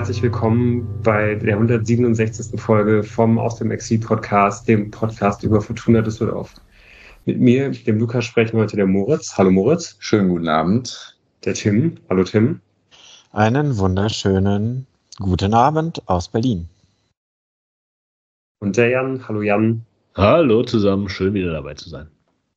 herzlich willkommen bei der 167. Folge vom Aus dem Exil Podcast, dem Podcast über Fortuna Düsseldorf. Mit mir, dem Lukas, sprechen heute der Moritz. Hallo Moritz. Schönen guten Abend. Der Tim. Hallo Tim. Einen wunderschönen guten Abend aus Berlin. Und der Jan. Hallo Jan. Hallo zusammen, schön wieder dabei zu sein.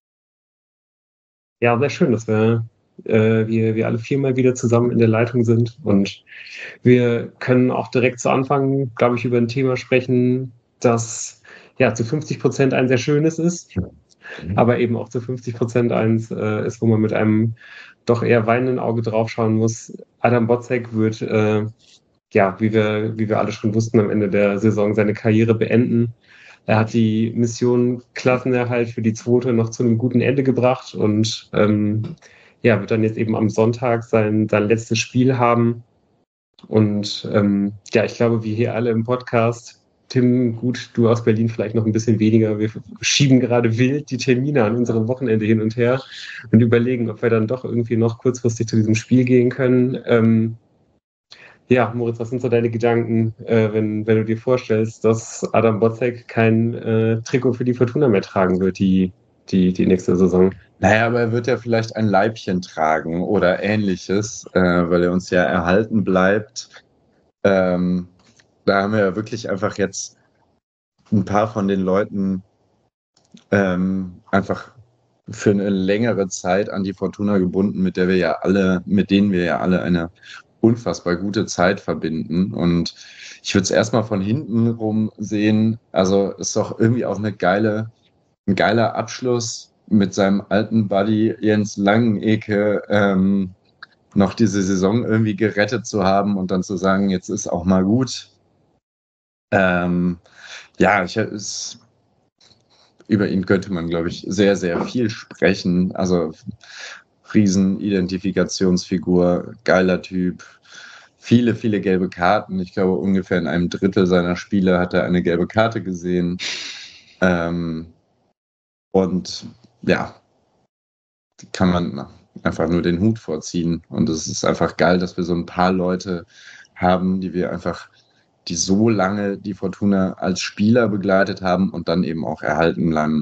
Ja, sehr schön, dass wir alle viermal wieder zusammen in der Leitung sind. Und wir können auch direkt zu Anfang, glaube ich, über ein Thema sprechen, das ja zu 50% ein sehr schönes ist, aber eben auch zu 50% eins ist, wo man mit einem doch eher weinenden Auge draufschauen muss. Adam Botzek wird, wie wir alle schon wussten, am Ende der Saison seine Karriere beenden. Er hat die Mission Klassenerhalt für die zweite noch zu einem guten Ende gebracht und wird dann jetzt eben am Sonntag sein letztes Spiel haben. Und ich glaube, wie hier alle im Podcast, Tim, gut, du aus Berlin vielleicht noch ein bisschen weniger. Wir schieben gerade wild die Termine an unserem Wochenende hin und her und überlegen, ob wir dann doch irgendwie noch kurzfristig zu diesem Spiel gehen können. Moritz, was sind so deine Gedanken, wenn du dir vorstellst, dass Adam Botzek kein Trikot für die Fortuna mehr tragen wird, die nächste Saison? Naja, aber er wird ja vielleicht ein Leibchen tragen oder ähnliches, weil er uns ja erhalten bleibt. Da haben wir ja wirklich einfach jetzt ein paar von den Leuten einfach für eine längere Zeit an die Fortuna gebunden, mit denen wir ja alle eine unfassbar gute Zeit verbinden. Und ich würde es erstmal von hinten rum sehen. Also ist doch irgendwie auch ein geiler Abschluss mit seinem alten Buddy Jens Langenecke noch diese Saison irgendwie gerettet zu haben und dann zu sagen, jetzt ist auch mal gut. Über ihn könnte man, glaube ich, sehr, sehr viel sprechen. Also Riesen-Identifikationsfigur, geiler Typ, viele, viele gelbe Karten. Ich glaube, ungefähr in einem Drittel seiner Spiele hat er eine gelbe Karte gesehen. Und ja, kann man einfach nur den Hut vorziehen. Und es ist einfach geil, dass wir so ein paar Leute haben, die so lange die Fortuna als Spieler begleitet haben und dann eben auch erhalten bleiben.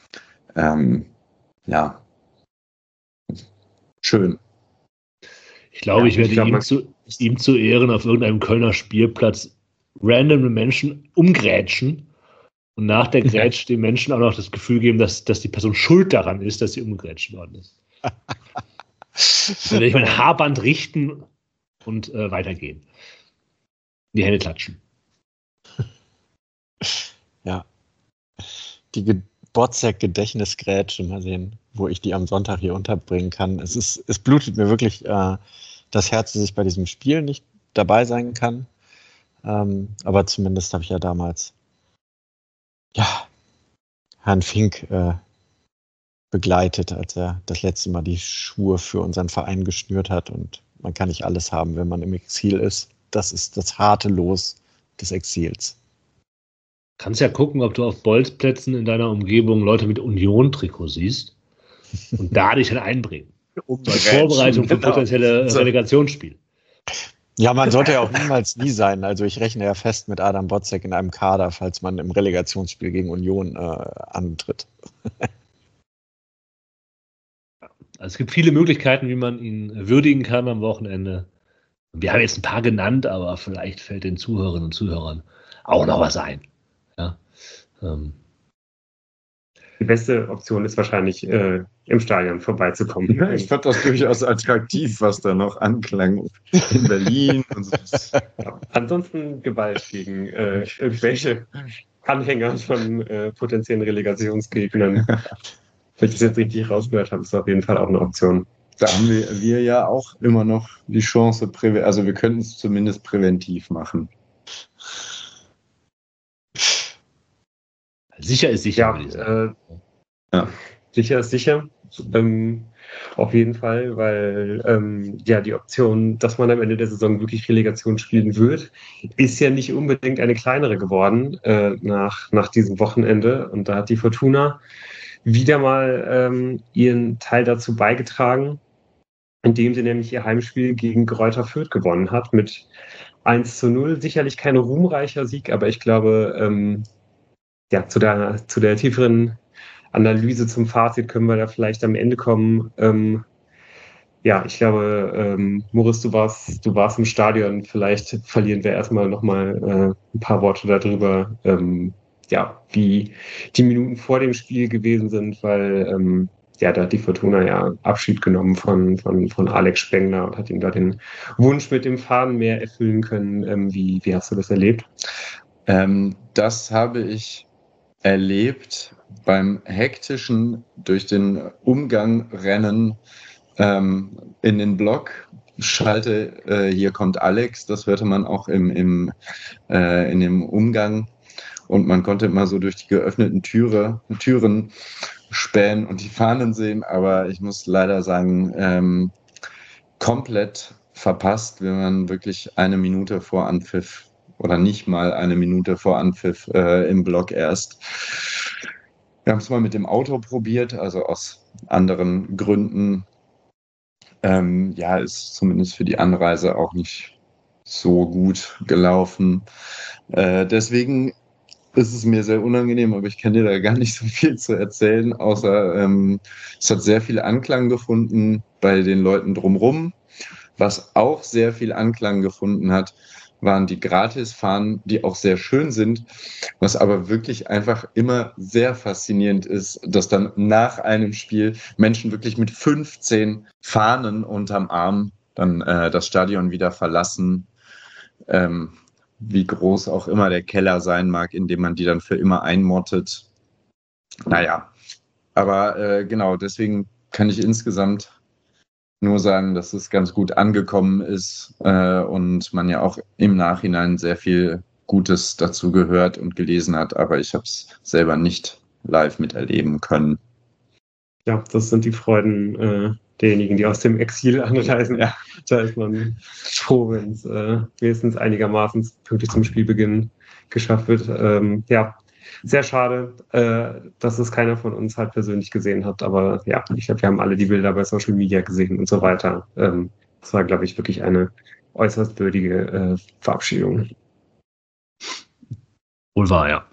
Schön. Ich glaube, ich werde ihm zu Ehren auf irgendeinem Kölner Spielplatz random Menschen umgrätschen und nach der Grätsch den Menschen auch noch das Gefühl geben, dass die Person schuld daran ist, dass sie umgrätscht worden ist. Dann werde ich mein Haarband richten und weitergehen. Die Hände klatschen. Ja. Die Botzek-Gedächtnisgrätsche, mal sehen, wo ich die am Sonntag hier unterbringen kann. Es blutet mir wirklich das Herz, dass ich bei diesem Spiel nicht dabei sein kann. Aber zumindest habe ich ja damals Herrn Fink begleitet, als er das letzte Mal die Schuhe für unseren Verein geschnürt hat. Und man kann nicht alles haben, wenn man im Exil ist. Das ist das harte Los des Exils. Kannst ja gucken, ob du auf Bolzplätzen in deiner Umgebung Leute mit Union-Trikot siehst und da dich dann einbringen. Als Vorbereitung für potenzielle Relegationsspiele. Ja, man sollte ja auch niemals nie sein. Also ich rechne ja fest mit Adam Botzek in einem Kader, falls man im Relegationsspiel gegen Union antritt. Also es gibt viele Möglichkeiten, wie man ihn würdigen kann am Wochenende. Wir haben jetzt ein paar genannt, aber vielleicht fällt den Zuhörerinnen und Zuhörern auch noch was ein. Ja. Die beste Option ist wahrscheinlich, im Stadion vorbeizukommen. Ja, ich fand das durchaus attraktiv, was da noch anklang in Berlin. Und so. Ja. Ansonsten Gewalt gegen irgendwelche Anhänger von potenziellen Relegationsgegnern. Wenn ich das jetzt richtig rausgehört habe, ist das auf jeden Fall auch eine Option. Da haben wir ja auch immer noch die Chance, also wir könnten es zumindest präventiv machen. Sicher ist sicher. Sicher ist sicher. Auf jeden Fall, weil die Option, dass man am Ende der Saison wirklich Relegation spielen wird, ist ja nicht unbedingt eine kleinere geworden nach diesem Wochenende. Und da hat die Fortuna wieder mal ihren Teil dazu beigetragen, indem sie nämlich ihr Heimspiel gegen Greuther Fürth gewonnen hat mit 1:0. Sicherlich kein ruhmreicher Sieg, aber ich glaube, zu der tieferen Analyse zum Fazit können wir da vielleicht am Ende kommen. Ich glaube, Moritz, du warst im Stadion. Vielleicht verlieren wir erstmal nochmal ein paar Worte darüber, wie die Minuten vor dem Spiel gewesen sind, weil da hat die Fortuna ja Abschied genommen von Alex Spengler und hat ihm da den Wunsch mit dem Fahnenmeer erfüllen können. Wie hast du das erlebt? Das habe ich erlebt beim hektischen durch den Umgang rennen in den Block. Schalte, hier kommt Alex, das hörte man auch in dem Umgang. Und man konnte immer so durch die geöffneten Türen spähen und die Fahnen sehen. Aber ich muss leider sagen, komplett verpasst, wenn man wirklich eine Minute vor Anpfiff oder nicht mal eine Minute vor Anpfiff im Block erst. Wir haben es mal mit dem Auto probiert, also aus anderen Gründen. Ist zumindest für die Anreise auch nicht so gut gelaufen. Deswegen ist es mir sehr unangenehm, aber ich kann dir da gar nicht so viel zu erzählen, außer es hat sehr viel Anklang gefunden bei den Leuten drumherum. Was auch sehr viel Anklang gefunden hat, waren die Gratisfahnen, die auch sehr schön sind, was aber wirklich einfach immer sehr faszinierend ist, dass dann nach einem Spiel Menschen wirklich mit 15 Fahnen unterm Arm dann das Stadion wieder verlassen, wie groß auch immer der Keller sein mag, in dem man die dann für immer einmottet. Naja, aber genau, deswegen kann ich insgesamt nur sagen, dass es ganz gut angekommen ist und man ja auch im Nachhinein sehr viel Gutes dazu gehört und gelesen hat, aber ich habe es selber nicht live miterleben können. Ja, das sind die Freuden derjenigen, die aus dem Exil anreisen. Ja. Da ist man froh, wenn es wenigstens einigermaßen pünktlich zum Spielbeginn geschafft wird. Sehr schade, dass es keiner von uns halt persönlich gesehen hat, aber ja, ich glaube, wir haben alle die Bilder bei Social Media gesehen und so weiter. Das war, glaube ich, wirklich eine äußerst würdige Verabschiedung. Wohl wahr, ja.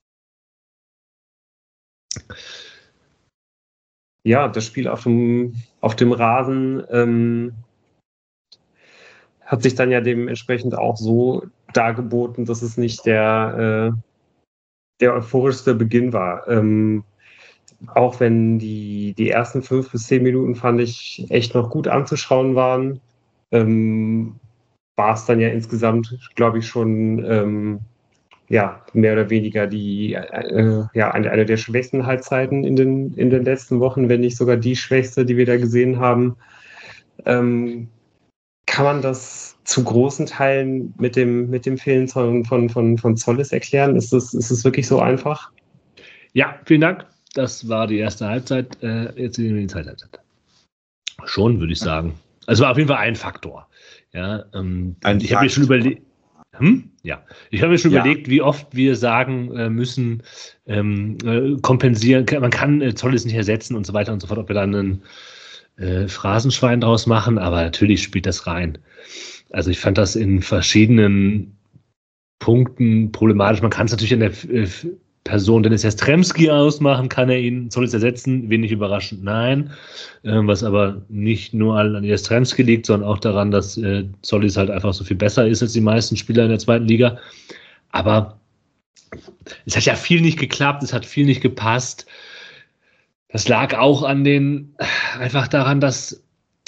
Ja, das Spiel auf dem Rasen hat sich dann ja dementsprechend auch so dargeboten, dass es nicht der euphorischste Beginn war. Auch wenn die ersten 5 bis 10 Minuten, fand ich, echt noch gut anzuschauen waren, war es dann ja insgesamt, glaube ich, schon mehr oder weniger eine der schwächsten Halbzeiten in den letzten Wochen, wenn nicht sogar die schwächste, die wir da gesehen haben. Kann man das zu großen Teilen mit dem Fehlen von Tsollis erklären? Ist es wirklich so einfach? Ja, vielen Dank. Das war die erste Halbzeit. Jetzt sehen wir die zweite Halbzeit. Schon, würde ich sagen. Also war auf jeden Fall ein Faktor. Ja, ich habe mir schon überlegt. Ich habe mir schon überlegt, wie oft wir sagen müssen, kompensieren. Man kann Tsollis nicht ersetzen und so weiter und so fort, ob wir dann einen Phrasenschwein draus machen, aber natürlich spielt das rein. Also ich fand das in verschiedenen Punkten problematisch. Man kann es natürlich an der Person Dennis Jastrzemski ausmachen, kann er ihn Tsollis ersetzen? Wenig überraschend, nein. Was aber nicht nur an Jastrzemski liegt, sondern auch daran, dass Tsollis halt einfach so viel besser ist als die meisten Spieler in der zweiten Liga. Aber es hat ja viel nicht geklappt, es hat viel nicht gepasst. Das lag auch einfach daran, dass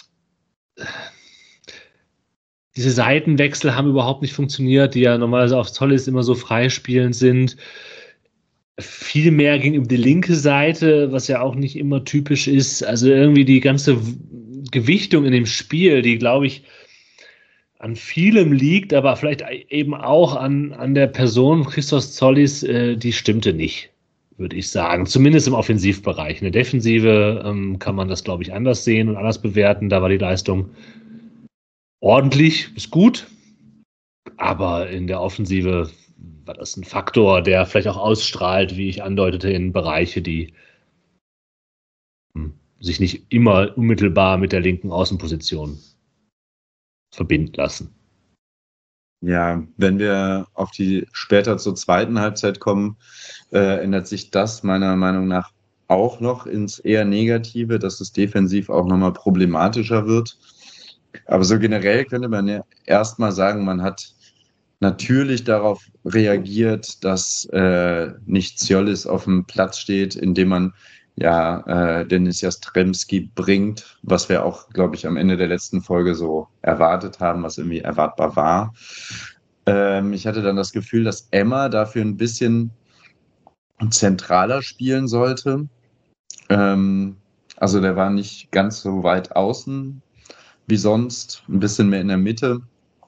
diese Seitenwechsel haben überhaupt nicht funktioniert, die ja normalerweise auf Tsollis immer so freispielend sind. Viel mehr ging über die linke Seite, was ja auch nicht immer typisch ist. Also irgendwie die ganze Gewichtung in dem Spiel, die, glaube ich, an vielem liegt, aber vielleicht eben auch an der Person Christos Tsollis, die stimmte nicht, würde ich sagen. Zumindest im Offensivbereich. In der Defensive kann man das, glaube ich, anders sehen und anders bewerten. Da war die Leistung ordentlich, ist gut. Aber in der Offensive war das ein Faktor, der vielleicht auch ausstrahlt, wie ich andeutete, in Bereiche, die sich nicht immer unmittelbar mit der linken Außenposition verbinden lassen. Ja, wenn wir auf die später zur zweiten Halbzeit kommen, ändert sich das meiner Meinung nach auch noch ins eher Negative, dass es defensiv auch nochmal problematischer wird. Aber so generell könnte man ja erstmal sagen, man hat natürlich darauf reagiert, dass nicht Ziolis auf dem Platz steht, indem man Dennis Jastrzębski bringt, was wir auch, glaube ich, am Ende der letzten Folge so erwartet haben, was irgendwie erwartbar war. Ich hatte dann das Gefühl, dass Emma dafür ein bisschen zentraler spielen sollte. Also der war nicht ganz so weit außen wie sonst, ein bisschen mehr in der Mitte.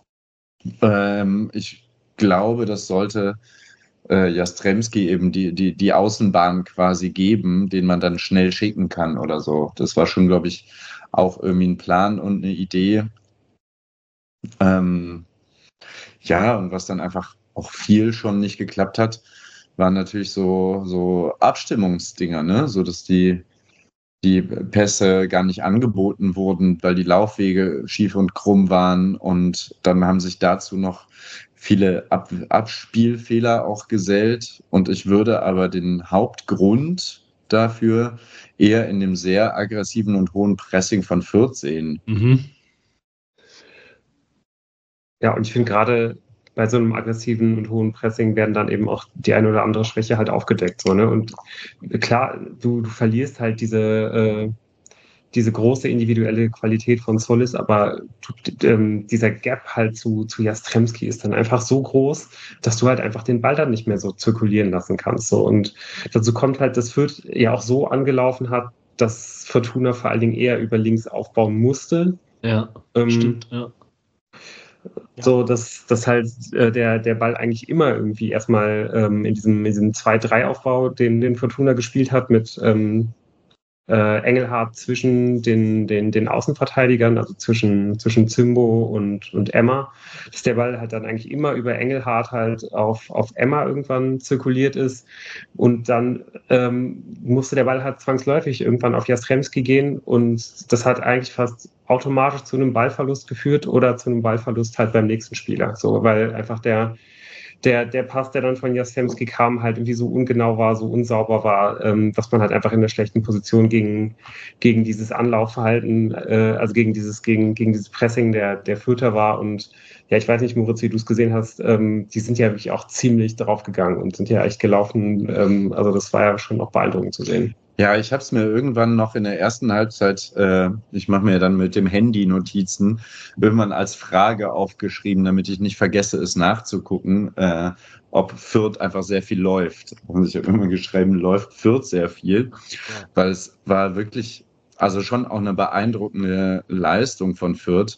Ich glaube, das sollte Jastrzębski eben die Außenbahn quasi geben, den man dann schnell schicken kann oder so. Das war schon, glaube ich, auch irgendwie ein Plan und eine Idee. Und was dann einfach auch viel schon nicht geklappt hat, waren natürlich so Abstimmungsdinger, ne? So dass die Pässe gar nicht angeboten wurden, weil die Laufwege schief und krumm waren. Und dann haben sich dazu noch viele Abspielfehler auch gesellt. Und ich würde aber den Hauptgrund dafür eher in dem sehr aggressiven und hohen Pressing von Fürth sehen. Mhm. Ja, und ich finde gerade bei so einem aggressiven und hohen Pressing werden dann eben auch die eine oder andere Schwäche halt aufgedeckt. So, ne? Und klar, du verlierst halt diese große individuelle Qualität von Solis, aber dieser Gap halt zu Jastrzębski ist dann einfach so groß, dass du halt einfach den Ball dann nicht mehr so zirkulieren lassen kannst. So. Und dazu kommt halt, dass Fürth ja auch so angelaufen hat, dass Fortuna vor allen Dingen eher über links aufbauen musste. Ja, stimmt, ja. So, dass halt der Ball eigentlich immer irgendwie erstmal in diesem 2-3-Aufbau, den Fortuna gespielt hat, mit Engelhardt zwischen den Außenverteidigern, also zwischen Zimbo und Emma, dass der Ball halt dann eigentlich immer über Engelhardt halt auf Emma irgendwann zirkuliert ist und dann musste der Ball halt zwangsläufig irgendwann auf Jastrzębski gehen und das hat eigentlich fast automatisch zu einem Ballverlust geführt oder zu einem Ballverlust halt beim nächsten Spieler, so, weil einfach der Pass, der dann von Jastrzębski kam, halt irgendwie so ungenau war, so unsauber war, dass man halt einfach in einer schlechten Position gegen dieses Anlaufverhalten, also gegen dieses Pressing der Fürther war. Und ja, ich weiß nicht, Moritz, wie du es gesehen hast, die sind ja wirklich auch ziemlich drauf gegangen und sind ja echt gelaufen. Also das war ja schon noch beeindruckend zu sehen. Ja, ich habe es mir irgendwann noch in der ersten Halbzeit, ich mache mir dann mit dem Handy Notizen, irgendwann als Frage aufgeschrieben, damit ich nicht vergesse, es nachzugucken, ob Fürth einfach sehr viel läuft. Und ich habe immer geschrieben, läuft Fürth sehr viel, weil es war wirklich, also schon auch eine beeindruckende Leistung von Fürth,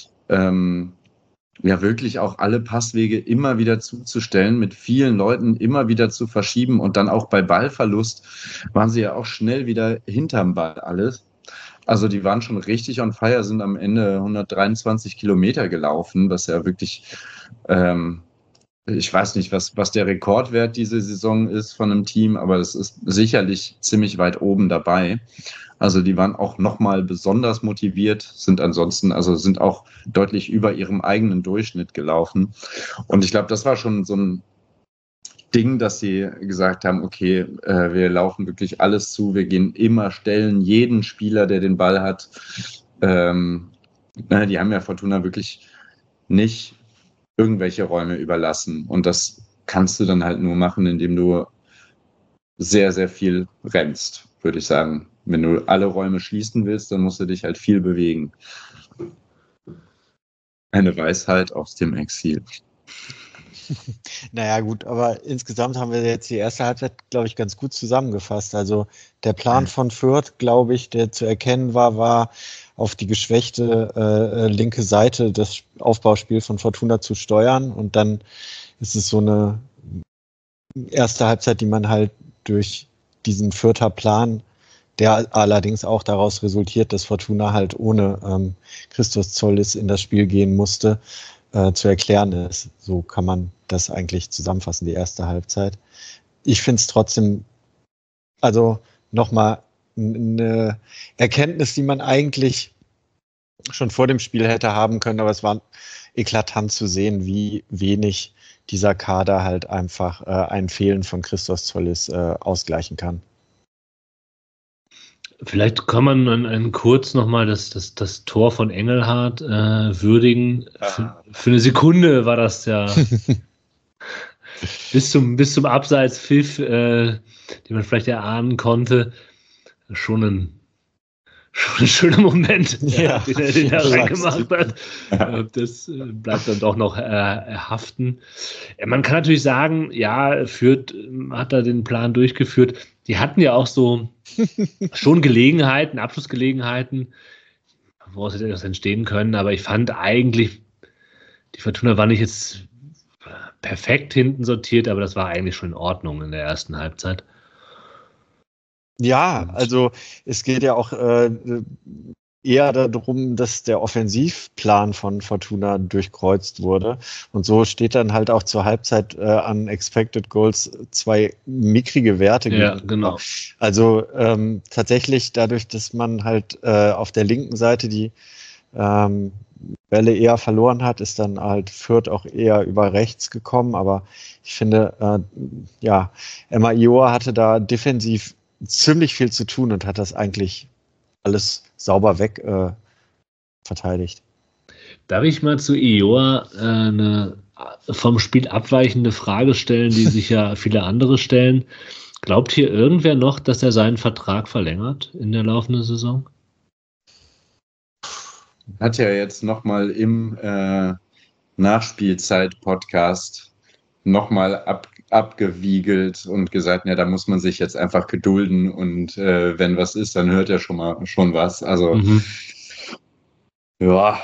wirklich auch alle Passwege immer wieder zuzustellen, mit vielen Leuten immer wieder zu verschieben und dann auch bei Ballverlust waren sie ja auch schnell wieder hinterm Ball alles. Also die waren schon richtig on fire, sind am Ende 123 Kilometer gelaufen, was ja wirklich, ich weiß nicht, was der Rekordwert diese Saison ist von einem Team, aber das ist sicherlich ziemlich weit oben dabei. Also die waren auch nochmal besonders motiviert, sind auch deutlich über ihrem eigenen Durchschnitt gelaufen. Und ich glaube, das war schon so ein Ding, dass sie gesagt haben, okay, wir laufen wirklich alles zu, wir gehen immer stellen, jeden Spieler, der den Ball hat. Die haben ja Fortuna wirklich nicht irgendwelche Räume überlassen. Und das kannst du dann halt nur machen, indem du sehr, sehr viel rennst, würde ich sagen. Wenn du alle Räume schließen willst, dann musst du dich halt viel bewegen. Eine Weisheit aus dem Exil. Naja, gut, aber insgesamt haben wir jetzt die erste Halbzeit, glaube ich, ganz gut zusammengefasst. Also der Plan von Fürth, glaube ich, der zu erkennen war auf die geschwächte linke Seite das Aufbauspiel von Fortuna zu steuern. Und dann ist es so eine erste Halbzeit, die man halt durch diesen Fürther Plan, der allerdings auch daraus resultiert, dass Fortuna halt ohne Christos Zollis in das Spiel gehen musste, zu erklären ist. So kann man das eigentlich zusammenfassen, die erste Halbzeit. Ich finde es trotzdem, also nochmal eine Erkenntnis, die man eigentlich schon vor dem Spiel hätte haben können, aber es war eklatant zu sehen, wie wenig dieser Kader halt einfach ein Fehlen von Christos Tsollis ausgleichen kann. Vielleicht kann man kurz nochmal das Tor von Engelhardt würdigen. Für eine Sekunde war das ja bis zum Abseitspfiff, den man vielleicht erahnen konnte, schon ein schöner Moment, den er reingemacht hat. Das bleibt dann doch noch haften. Man kann natürlich sagen, ja, Fürth hat da den Plan durchgeführt. Die hatten ja auch so schon Gelegenheiten, Abschlussgelegenheiten, woraus hätte das entstehen können. Aber ich fand eigentlich, die Fortuna war nicht jetzt perfekt hinten sortiert, aber das war eigentlich schon in Ordnung in der ersten Halbzeit. Ja, also es geht ja auch eher darum, dass der Offensivplan von Fortuna durchkreuzt wurde. Und so steht dann halt auch zur Halbzeit an Expected Goals 2 mickrige Werte. Ja, genau. Also tatsächlich dadurch, dass man halt auf der linken Seite die Bälle eher verloren hat, ist dann halt Fürth auch eher über rechts gekommen. Aber ich finde, Emma Ioa hatte da defensiv ziemlich viel zu tun und hat das eigentlich alles sauber weg verteidigt. Darf ich mal zu Ioa eine vom Spiel abweichende Frage stellen, die sich ja viele andere stellen? Glaubt hier irgendwer noch, dass er seinen Vertrag verlängert in der laufenden Saison? Hat ja jetzt nochmal im Nachspielzeit-Podcast nochmal abgewiegelt und gesagt, ja, da muss man sich jetzt einfach gedulden und wenn was ist, dann hört er schon was. Also ja.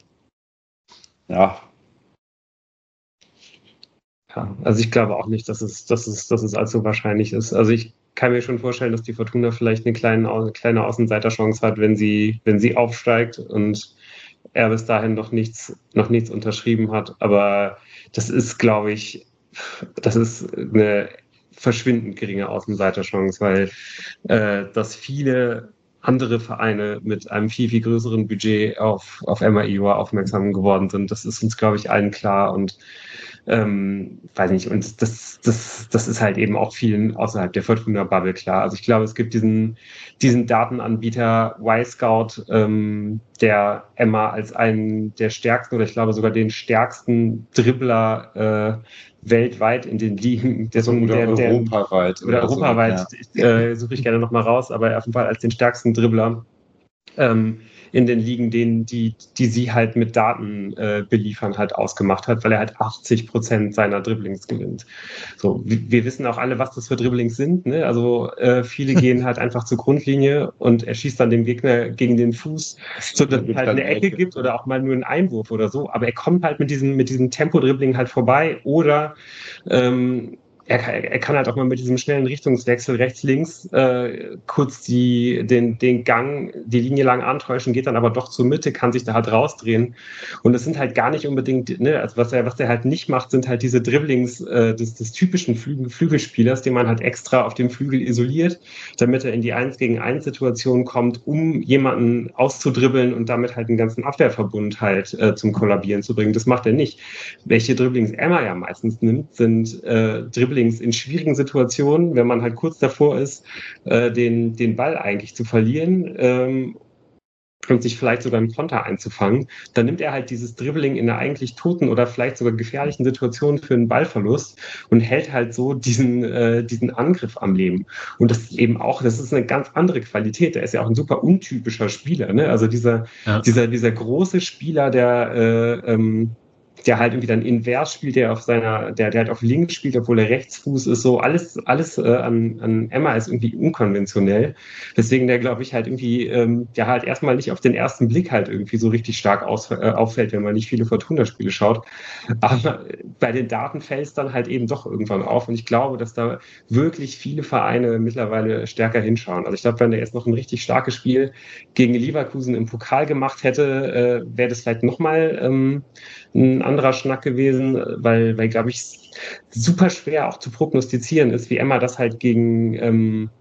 Also ich glaube auch nicht, dass es allzu wahrscheinlich ist. Also ich kann mir schon vorstellen, dass die Fortuna vielleicht eine kleine Außenseiterchance hat, wenn sie aufsteigt und er bis dahin noch nichts unterschrieben hat. Aber das ist, glaube ich, eine verschwindend geringe Außenseiterchance, weil dass viele andere Vereine mit einem viel, viel größeren Budget auf Emma Ioa aufmerksam geworden sind. Das ist uns, glaube ich, allen klar und weiß nicht, und das ist halt eben auch vielen außerhalb der Fortuna-Bubble klar. Also ich glaube, es gibt diesen Datenanbieter Y-Scout, der Emma als einen der stärksten oder ich glaube sogar den stärksten Dribbler weltweit in den Ligen. Europaweit. Oder europaweit, ja. Suche ich gerne nochmal raus, aber auf jeden Fall als den stärksten Dribbler in den Ligen, die sie halt mit Daten beliefern, halt ausgemacht hat, weil er halt 80% seiner Dribblings gewinnt. So, wir wissen auch alle, was das für Dribblings sind, ne? Also viele gehen halt einfach zur Grundlinie und er schießt dann dem Gegner gegen den Fuß, so dass es halt eine Ecke gibt oder auch mal nur einen Einwurf oder so, aber er kommt halt mit diesem Tempo-Dribbling halt vorbei oder er kann halt auch mal mit diesem schnellen Richtungswechsel rechts, links kurz den Gang, die Linie lang antäuschen, geht dann aber doch zur Mitte, kann sich da halt rausdrehen. Und das sind halt gar nicht unbedingt, ne, also was er halt nicht macht, sind halt diese Dribblings des typischen Flügelspielers, den man halt extra auf dem Flügel isoliert, damit er in die 1-gegen-1-Situation kommt, um jemanden auszudribbeln und damit halt den ganzen Abwehrverbund halt zum Kollabieren zu bringen. Das macht er nicht. Welche Dribblings Emma ja meistens nimmt, sind Dribblings in schwierigen Situationen, wenn man halt kurz davor ist, den Ball eigentlich zu verlieren und sich vielleicht sogar einen Konter einzufangen, dann nimmt er halt dieses Dribbling in einer eigentlich toten oder vielleicht sogar gefährlichen Situation für einen Ballverlust und hält halt so diesen Angriff am Leben. Und das ist eine ganz andere Qualität. Der ist ja auch ein super untypischer Spieler, ne? Also dieser große Spieler, der halt irgendwie dann invers spielt, der halt auf links spielt, obwohl er Rechtsfuß ist, so alles an Emma ist irgendwie unkonventionell. Deswegen der, glaube ich, halt irgendwie, der halt erstmal nicht auf den ersten Blick halt irgendwie so richtig stark auffällt, wenn man nicht viele Fortuna-Spiele schaut. Aber bei den Daten fällt es dann halt eben doch irgendwann auf. Und ich glaube, dass da wirklich viele Vereine mittlerweile stärker hinschauen. Also ich glaube, wenn der jetzt noch ein richtig starkes Spiel gegen Leverkusen im Pokal gemacht hätte, wäre das vielleicht nochmal ein anderer Schnack gewesen, weil glaube ich, super schwer auch zu prognostizieren ist, wie Emma das halt gegen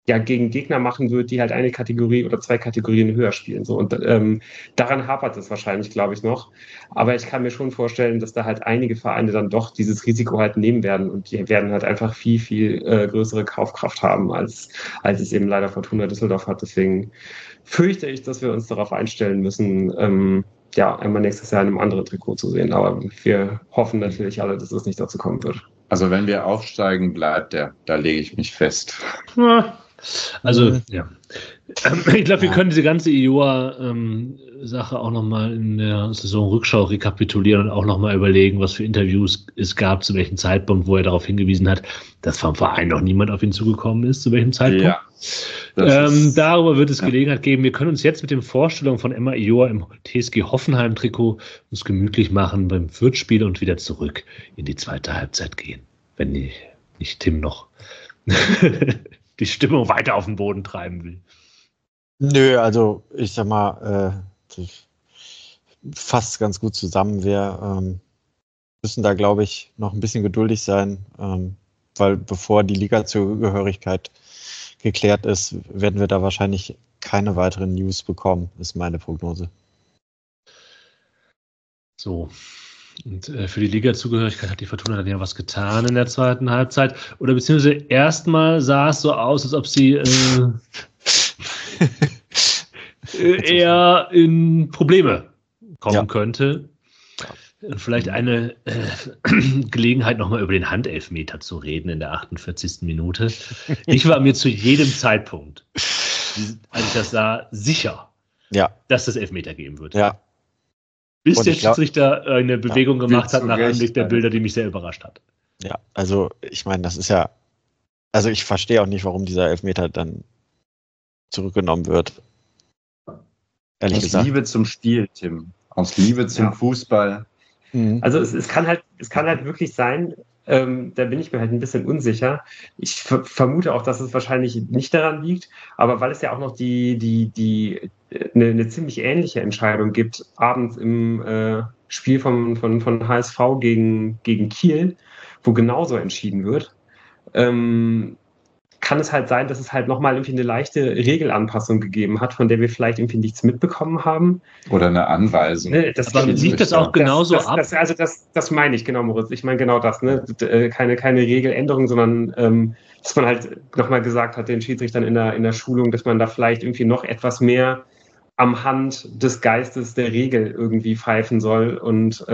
gegen Gegner machen wird, die halt eine Kategorie oder 2 Kategorien höher spielen. So. Und daran hapert es wahrscheinlich, glaube ich, noch. Aber ich kann mir schon vorstellen, dass da halt einige Vereine dann doch dieses Risiko halt nehmen werden und die werden halt einfach viel, viel größere Kaufkraft haben, als es eben leider Fortuna Düsseldorf hat. Deswegen fürchte ich, dass wir uns darauf einstellen müssen, einmal nächstes Jahr in einem anderen Trikot zu sehen. Aber wir hoffen natürlich alle, dass es nicht dazu kommen wird. Also wenn wir aufsteigen, bleibt der. Da lege ich mich fest. Also, ja. Ich glaube, wir können diese ganze Ioa-Sache auch nochmal in der Saisonrückschau rekapitulieren und auch nochmal überlegen, was für Interviews es gab, zu welchem Zeitpunkt, wo er darauf hingewiesen hat, dass vom Verein noch niemand auf ihn zugekommen ist, zu welchem Zeitpunkt. Ja, darüber wird es Gelegenheit geben. Wir können uns jetzt mit den Vorstellungen von Emma Ioa im TSG Hoffenheim-Trikot uns gemütlich machen beim Fürth-Spiel und wieder zurück in die zweite Halbzeit gehen, wenn nicht Tim noch die Stimmung weiter auf den Boden treiben will. Nö, also ich sag mal, fasst ganz gut zusammen. Wir müssen da, glaube ich, noch ein bisschen geduldig sein, weil bevor die Liga-Zugehörigkeit geklärt ist, werden wir da wahrscheinlich keine weiteren News bekommen, ist meine Prognose. So. Und für die Liga-Zugehörigkeit hat die Fortuna dann ja was getan in der zweiten Halbzeit. Oder beziehungsweise erstmal sah es so aus, als ob sie eher in Probleme kommen könnte. Und vielleicht eine Gelegenheit, nochmal über den Handelfmeter zu reden in der 48. Minute. Ich war mir zu jedem Zeitpunkt, als ich das sah, sicher, dass es Elfmeter geben wird. Ja. Bis der Schiedsrichter eine Bewegung gemacht hat nach Anblick der Bilder, die mich sehr überrascht hat. Ja, also ich meine, das ist ja, also ich verstehe auch nicht, warum dieser Elfmeter dann zurückgenommen wird. Ehrlich gesagt. Aus Liebe zum Spiel, Tim. Aus Liebe zum Fußball. Also es kann halt wirklich sein, da bin ich mir halt ein bisschen unsicher. Ich vermute auch, dass es wahrscheinlich nicht daran liegt, aber weil es ja auch noch eine ziemlich ähnliche Entscheidung gibt, abends im Spiel von HSV gegen Kiel, wo genauso entschieden wird, kann es halt sein, dass es halt nochmal irgendwie eine leichte Regelanpassung gegeben hat, von der wir vielleicht irgendwie nichts mitbekommen haben. Oder eine Anweisung. Aber liegt das auch genauso ab? Das meine ich, genau, Moritz. Ich meine genau das. Ne? Keine Regeländerung, sondern dass man halt nochmal gesagt hat, den Schiedsrichtern in der Schulung, dass man da vielleicht irgendwie noch etwas mehr am Hand des Geistes der Regel irgendwie pfeifen soll und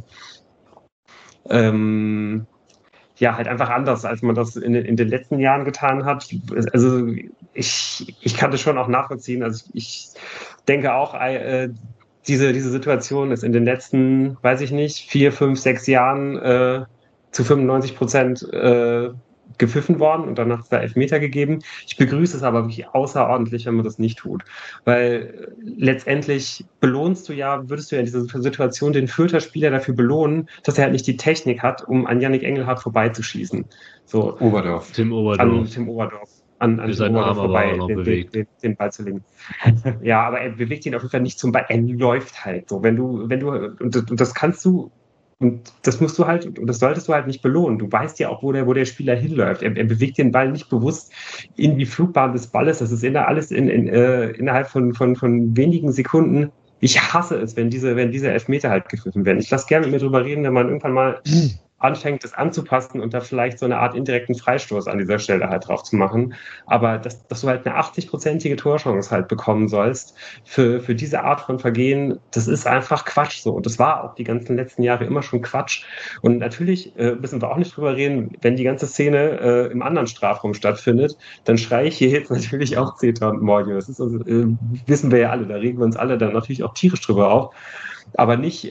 halt einfach anders, als man das in den letzten Jahren getan hat. Also ich kann das schon auch nachvollziehen. Also ich denke auch, diese Situation ist in den letzten, weiß ich nicht, 4, 5, 6 Jahren zu 95% gepfiffen worden und dann hat es da Elfmeter gegeben. Ich begrüße es aber wirklich außerordentlich, wenn man das nicht tut. Weil letztendlich würdest du ja in dieser Situation den Fürther Spieler dafür belohnen, dass er halt nicht die Technik hat, um an Yannick Engelhardt vorbeizuschießen. So, Tim Oberdorf. An Tim Oberdorf vorbei, den Ball zu legen. Ja, aber er bewegt ihn auf jeden Fall nicht zum Ball. Er läuft halt so. Und das kannst du. Und das musst du halt, und das solltest du halt nicht belohnen. Du weißt ja auch, wo der Spieler hinläuft. Er bewegt den Ball nicht bewusst in die Flugbahn des Balles. Das ist alles innerhalb von wenigen Sekunden. Ich hasse es, wenn diese Elfmeter halt gepfiffen werden. Ich lasse gerne mit mir drüber reden, wenn man irgendwann mal anfängt, das anzupassen und da vielleicht so eine Art indirekten Freistoß an dieser Stelle halt drauf zu machen. Aber dass du halt eine 80-prozentige Torchance halt bekommen sollst für diese Art von Vergehen, das ist einfach Quatsch so. Und das war auch die ganzen letzten Jahre immer schon Quatsch. Und natürlich müssen wir auch nicht drüber reden, wenn die ganze Szene im anderen Strafraum stattfindet, dann schreie ich hier jetzt natürlich auch Zeta und Morgen. Das ist wissen wir ja alle, da regen wir uns alle dann natürlich auch tierisch drüber auf. Aber nicht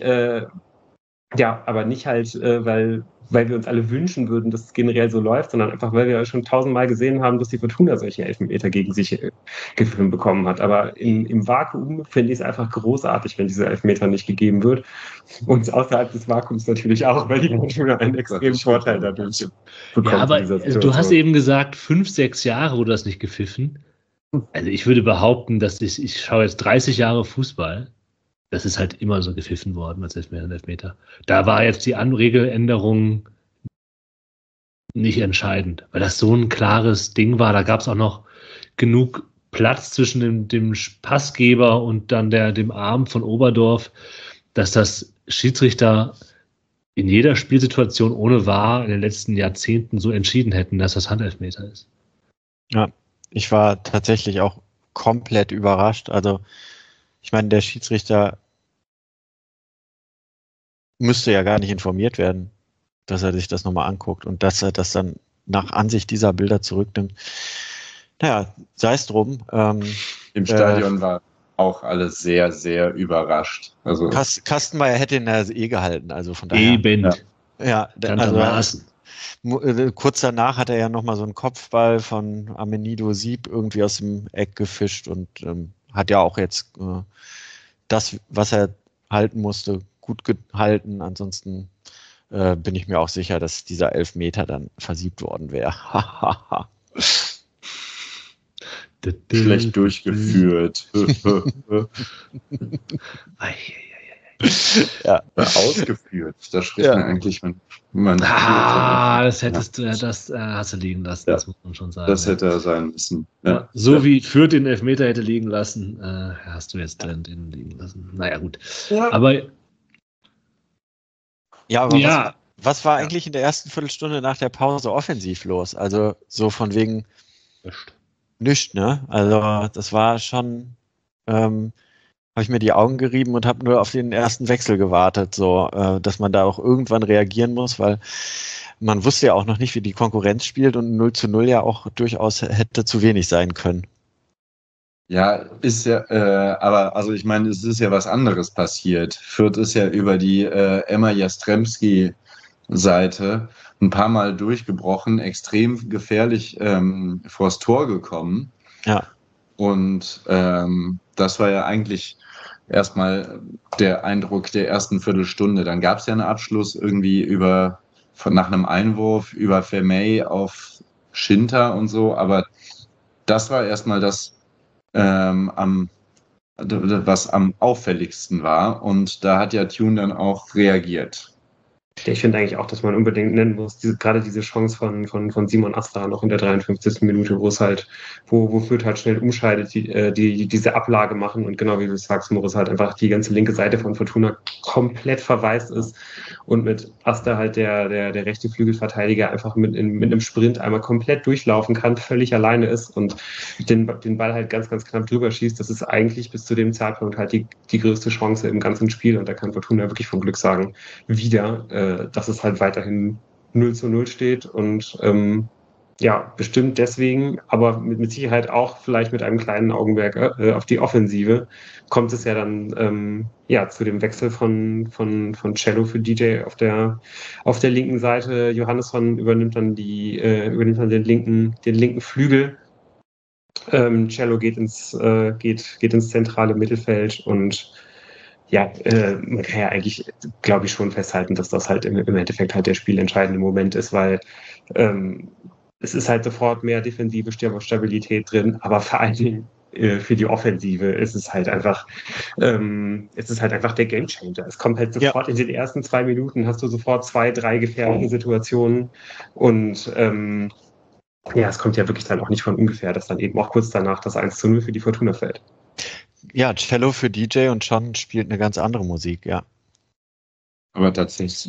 weil wir uns alle wünschen würden, dass es generell so läuft, sondern einfach, weil wir schon 1000-mal gesehen haben, dass die Fortuna solche Elfmeter gegen sich gefilmt bekommen hat. Aber im Vakuum finde ich es einfach großartig, wenn dieser Elfmeter nicht gegeben wird. Und außerhalb des Vakuums natürlich auch, weil die Fortuna einen extremen Vorteil dadurch bekommt. Ja, aber du hast eben gesagt, 5, 6 Jahre wurde das nicht gepfiffen. Also ich würde behaupten, dass ich schaue jetzt 30 Jahre Fußball. Das ist halt immer so gepfiffen worden als Elfmeter. Da war jetzt die Regeländerung nicht entscheidend, weil das so ein klares Ding war. Da gab es auch noch genug Platz zwischen dem Passgeber und dann dem Arm von Oberdorf, dass das Schiedsrichter in jeder Spielsituation ohne VAR in den letzten Jahrzehnten so entschieden hätten, dass das Handelfmeter ist. Ja, ich war tatsächlich auch komplett überrascht. Also, ich meine, der Schiedsrichter müsste ja gar nicht informiert werden, dass er sich das nochmal anguckt und dass er das dann nach Ansicht dieser Bilder zurücknimmt. Naja, sei es drum. Im Stadion war auch alle sehr, sehr überrascht. Also Kastenmeier hätte ihn ja gehalten, also von daher. Eben. Ja, also kurz danach hat er ja nochmal so einen Kopfball von Amenido Sieb irgendwie aus dem Eck gefischt und hat ja auch jetzt das, was er halten musste, gut gehalten. Ansonsten bin ich mir auch sicher, dass dieser Elfmeter dann versiebt worden wäre. Schlecht durchgeführt. Ja. Ausgeführt. Da spricht man eigentlich, wenn man. Das hast du liegen lassen, das muss man schon sagen. Das hätte er sein müssen. Ja. So wie Fürth den Elfmeter hätte liegen lassen, hast du jetzt den liegen lassen. Naja, gut. Ja. Aber was war eigentlich in der ersten Viertelstunde nach der Pause offensiv los? Also so von wegen nichts, ne? Also das war schon, habe ich mir die Augen gerieben und habe nur auf den ersten Wechsel gewartet, so, dass man da auch irgendwann reagieren muss, weil man wusste ja auch noch nicht, wie die Konkurrenz spielt und 0:0 ja auch durchaus hätte zu wenig sein können. Ja, ist ja, aber also ich meine, es ist ja was anderes passiert. Fürth ist ja über die Emma Jastrzębski-Seite ein paar Mal durchgebrochen, extrem gefährlich vors Tor gekommen. Ja. Und das war ja eigentlich erstmal der Eindruck der ersten Viertelstunde. Dann gab es ja einen Abschluss irgendwie nach einem Einwurf über Vermey auf Schinter und so, aber das war erstmal das, was am auffälligsten war. Und da hat ja Thune dann auch reagiert. Ich finde eigentlich auch, dass man unbedingt nennen muss, gerade diese Chance von Simon Asta noch in der 53. Minute, wo Fürth halt schnell umscheidet, diese Ablage machen und genau wie du sagst, Moritz, halt einfach die ganze linke Seite von Fortuna komplett verwaist ist und mit Asta halt der rechte Flügelverteidiger einfach mit einem Sprint einmal komplett durchlaufen kann, völlig alleine ist und den Ball halt ganz, ganz knapp drüber schießt. Das ist eigentlich bis zu dem Zeitpunkt halt die größte Chance im ganzen Spiel und da kann Fortuna wirklich vom Glück sagen, wieder, dass es halt weiterhin 0:0 steht und bestimmt deswegen, aber mit Sicherheit auch vielleicht mit einem kleinen Augenmerk auf die Offensive, kommt es ja dann zu dem Wechsel von Cello für DJ auf der linken Seite. Johannesson übernimmt dann den linken Flügel. Cello geht ins zentrale Mittelfeld und man kann ja eigentlich, glaube ich, schon festhalten, dass das halt im Endeffekt halt der spielentscheidende Moment ist, weil es ist halt sofort mehr defensive Stabilität drin, aber vor allen Dingen für die Offensive ist es halt einfach der Gamechanger. Es kommt halt sofort in den ersten 2 Minuten, hast du sofort 2, 3 gefährliche Situationen und es kommt ja wirklich dann auch nicht von ungefähr, dass dann eben auch kurz danach das 1:0 für die Fortuna fällt. Ja, Cello für DJ und John spielt eine ganz andere Musik, ja. Aber tatsächlich.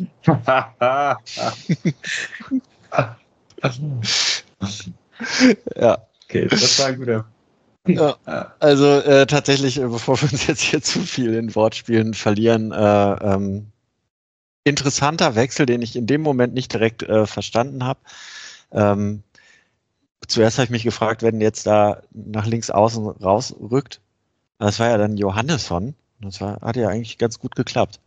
Ja. Okay, das war ein guter. Ja, also tatsächlich, bevor wir uns jetzt hier zu viel in Wortspielen verlieren, interessanter Wechsel, den ich in dem Moment nicht direkt verstanden habe. Zuerst habe ich mich gefragt, wenn jetzt da nach links außen rausrückt. Das war ja dann Johannesson. Das hat ja eigentlich ganz gut geklappt.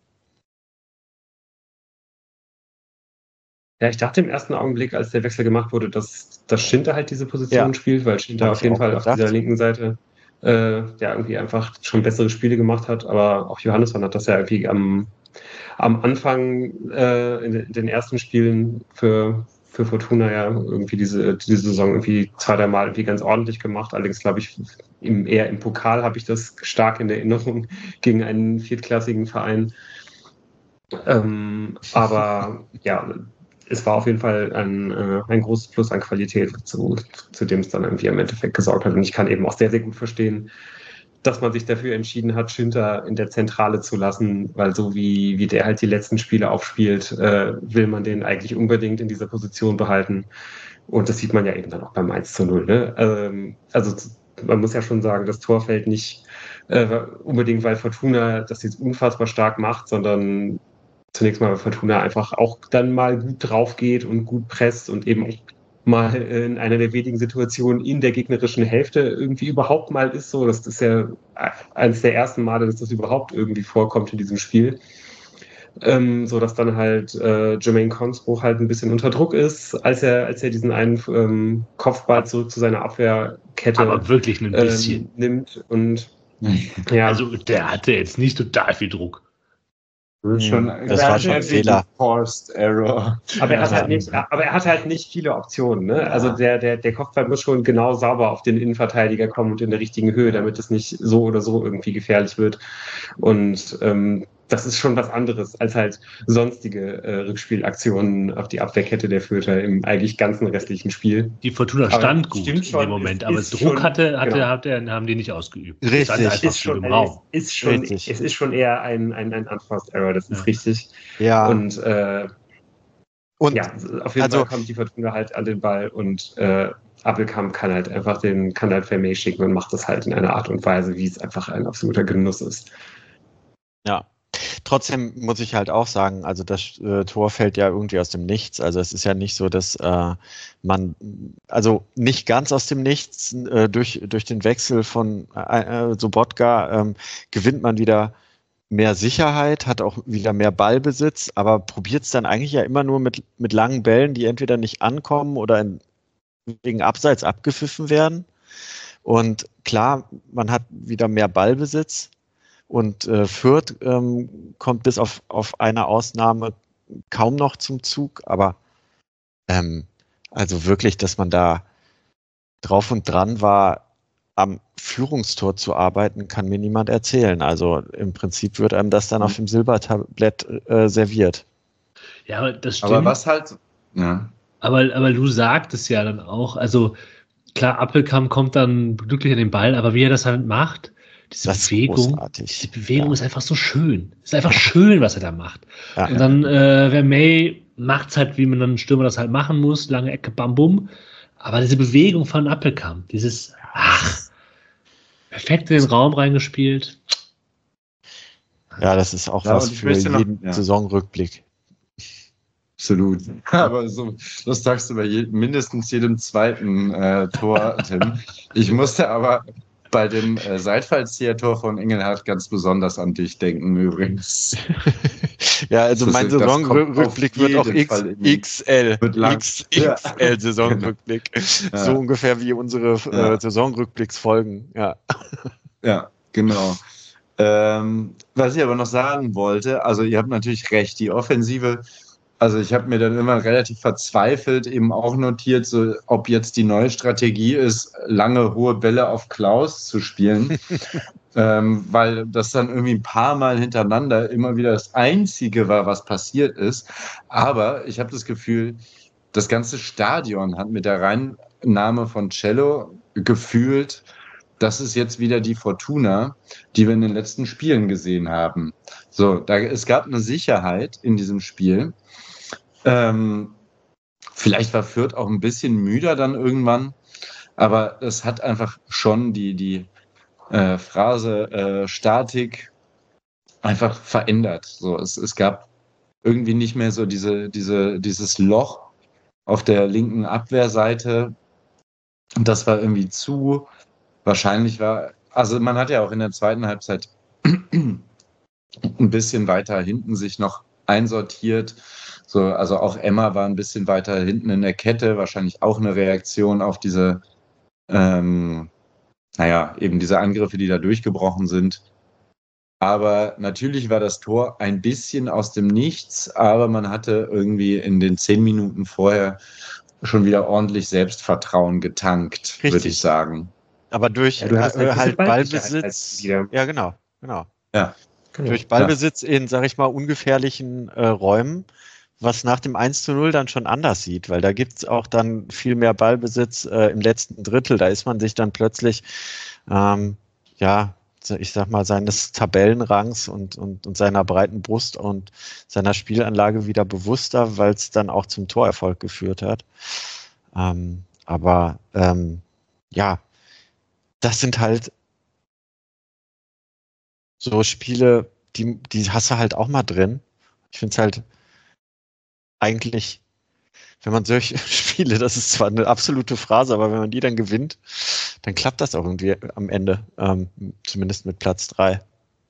Ja, ich dachte im ersten Augenblick, als der Wechsel gemacht wurde, dass Schinter halt diese Position spielt, weil Schinter auf jeden Fall auf dieser linken Seite irgendwie einfach schon bessere Spiele gemacht hat. Aber auch Johannesson hat das ja irgendwie am Anfang in den ersten Spielen für Fortuna ja irgendwie diese Saison irgendwie 2, 3 Mal irgendwie ganz ordentlich gemacht. Allerdings glaube ich, eher im Pokal habe ich das stark in Erinnerung gegen einen viertklassigen Verein. Aber ja, es war auf jeden Fall ein großes Plus an Qualität, zu dem es dann irgendwie im Endeffekt gesorgt hat. Und ich kann eben auch sehr, sehr gut verstehen, dass man sich dafür entschieden hat, Schinter in der Zentrale zu lassen, weil so wie der halt die letzten Spiele aufspielt, will man den eigentlich unbedingt in dieser Position behalten. Und das sieht man ja eben dann auch beim 1:0. Ne? Also man muss ja schon sagen, das Tor fällt nicht unbedingt, weil Fortuna das jetzt unfassbar stark macht, sondern zunächst mal, weil Fortuna einfach auch dann mal gut drauf geht und gut presst und eben auch mal in einer der wenigen Situationen in der gegnerischen Hälfte irgendwie überhaupt mal ist so. Das ist ja eines der ersten Male, dass das überhaupt irgendwie vorkommt in diesem Spiel. So dass dann halt Jermaine Consbrough halt ein bisschen unter Druck ist, als er diesen einen Kopfball zurück zu seiner Abwehrkette aber wirklich ein bisschen nimmt. Und ja. Also der hatte jetzt nicht total viel Druck. Das war schon ein Fehler. Forced Error. Aber er hat halt nicht viele Optionen. Ne? Ja. Also der Kopfball muss schon genau sauber auf den Innenverteidiger kommen und in der richtigen Höhe, damit es nicht so oder so irgendwie gefährlich wird. Und das ist schon was anderes als halt sonstige Rückspielaktionen auf die Abwehrkette der Fürther im eigentlich ganzen restlichen Spiel. Die Fortuna stand gut in dem Moment, aber Druck haben die nicht ausgeübt. Richtig. Es ist schon eher ein Unforced Error, das ist richtig. Ja. Und ja, auf jeden Fall kommt die Fortuna halt an den Ball und Appelkamp kann halt Vermey schicken und macht das halt in einer Art und Weise, wie es einfach ein absoluter Genuss ist. Ja. Trotzdem muss ich halt auch sagen, also das Tor fällt ja irgendwie aus dem Nichts. Also es ist ja nicht so, dass also nicht ganz aus dem Nichts, durch den Wechsel von Sobotka gewinnt man wieder mehr Sicherheit, hat auch wieder mehr Ballbesitz, aber probiert es dann eigentlich ja immer nur mit langen Bällen, die entweder nicht ankommen oder wegen Abseits abgepfiffen werden. Und klar, man hat wieder mehr Ballbesitz. Und Fürth kommt bis auf eine Ausnahme kaum noch zum Zug, aber also wirklich, dass man da drauf und dran war, am Führungstor zu arbeiten, kann mir niemand erzählen. Also im Prinzip wird einem das dann auf dem Silbertablett serviert. Ja, aber das stimmt. Aber was halt... Ja. Aber du sagtest ja dann auch, also klar, Appelkamp kommt dann glücklich an den Ball, aber wie er das halt macht, diese Bewegung ist einfach so schön. Es ist einfach schön, was er da macht. Ja. Und dann Vermey macht es halt, wie man dann Stürmer das halt machen muss, lange Ecke, bam, bum. Aber diese Bewegung von Appelkamp, perfekt in den Raum reingespielt. Ja, das ist auch was für jeden Saisonrückblick. Absolut. Aber so, das sagst du bei mindestens jedem zweiten Tor, Tim. Ich musste aber bei dem Seitfallzieher-Tor von Engelhardt ganz besonders an dich denken, übrigens. Ja, also mein Saisonrückblick wird auch XXL-Saisonrückblick. Ja. So ungefähr wie unsere Saisonrückblicksfolgen. Ja. Ja, genau. Was ich aber noch sagen wollte, also ihr habt natürlich recht, die Offensive, also ich habe mir dann immer relativ verzweifelt eben auch notiert, so ob jetzt die neue Strategie ist, lange hohe Bälle auf Klaus zu spielen, weil das dann irgendwie ein paar Mal hintereinander immer wieder das Einzige war, was passiert ist. Aber ich habe das Gefühl, das ganze Stadion hat mit der Reinnahme von Cello gefühlt, das ist jetzt wieder die Fortuna, die wir in den letzten Spielen gesehen haben. So, es gab eine Sicherheit in diesem Spiel. Vielleicht war Fürth auch ein bisschen müder dann irgendwann, aber es hat einfach schon die Phrase Statik einfach verändert. So, es gab irgendwie nicht mehr so dieses Loch auf der linken Abwehrseite. Und das war irgendwie zu. Wahrscheinlich also man hat ja auch in der zweiten Halbzeit ein bisschen weiter hinten sich noch einsortiert. So, also auch Emma war ein bisschen weiter hinten in der Kette, wahrscheinlich auch eine Reaktion auf diese, eben diese Angriffe, die da durchgebrochen sind. Aber natürlich war das Tor ein bisschen aus dem Nichts, aber man hatte irgendwie in den 10 Minuten vorher schon wieder ordentlich Selbstvertrauen getankt, würde ich sagen. Aber durch halt Ballbesitz. Ja, genau. Ja. Durch Ballbesitz in, sag ich mal, ungefährlichen Räumen was nach dem 1:0 dann schon anders sieht, weil da gibt es auch dann viel mehr Ballbesitz im letzten Drittel. Da ist man sich dann plötzlich, ich sag mal, seines Tabellenrangs und seiner breiten Brust und seiner Spielanlage wieder bewusster, weil es dann auch zum Torerfolg geführt hat. Das sind halt so Spiele, die hast du halt auch mal drin. Ich finde es halt eigentlich, wenn man solche Spiele, das ist zwar eine absolute Phrase, aber wenn man die dann gewinnt, dann klappt das auch irgendwie am Ende, zumindest mit Platz 3.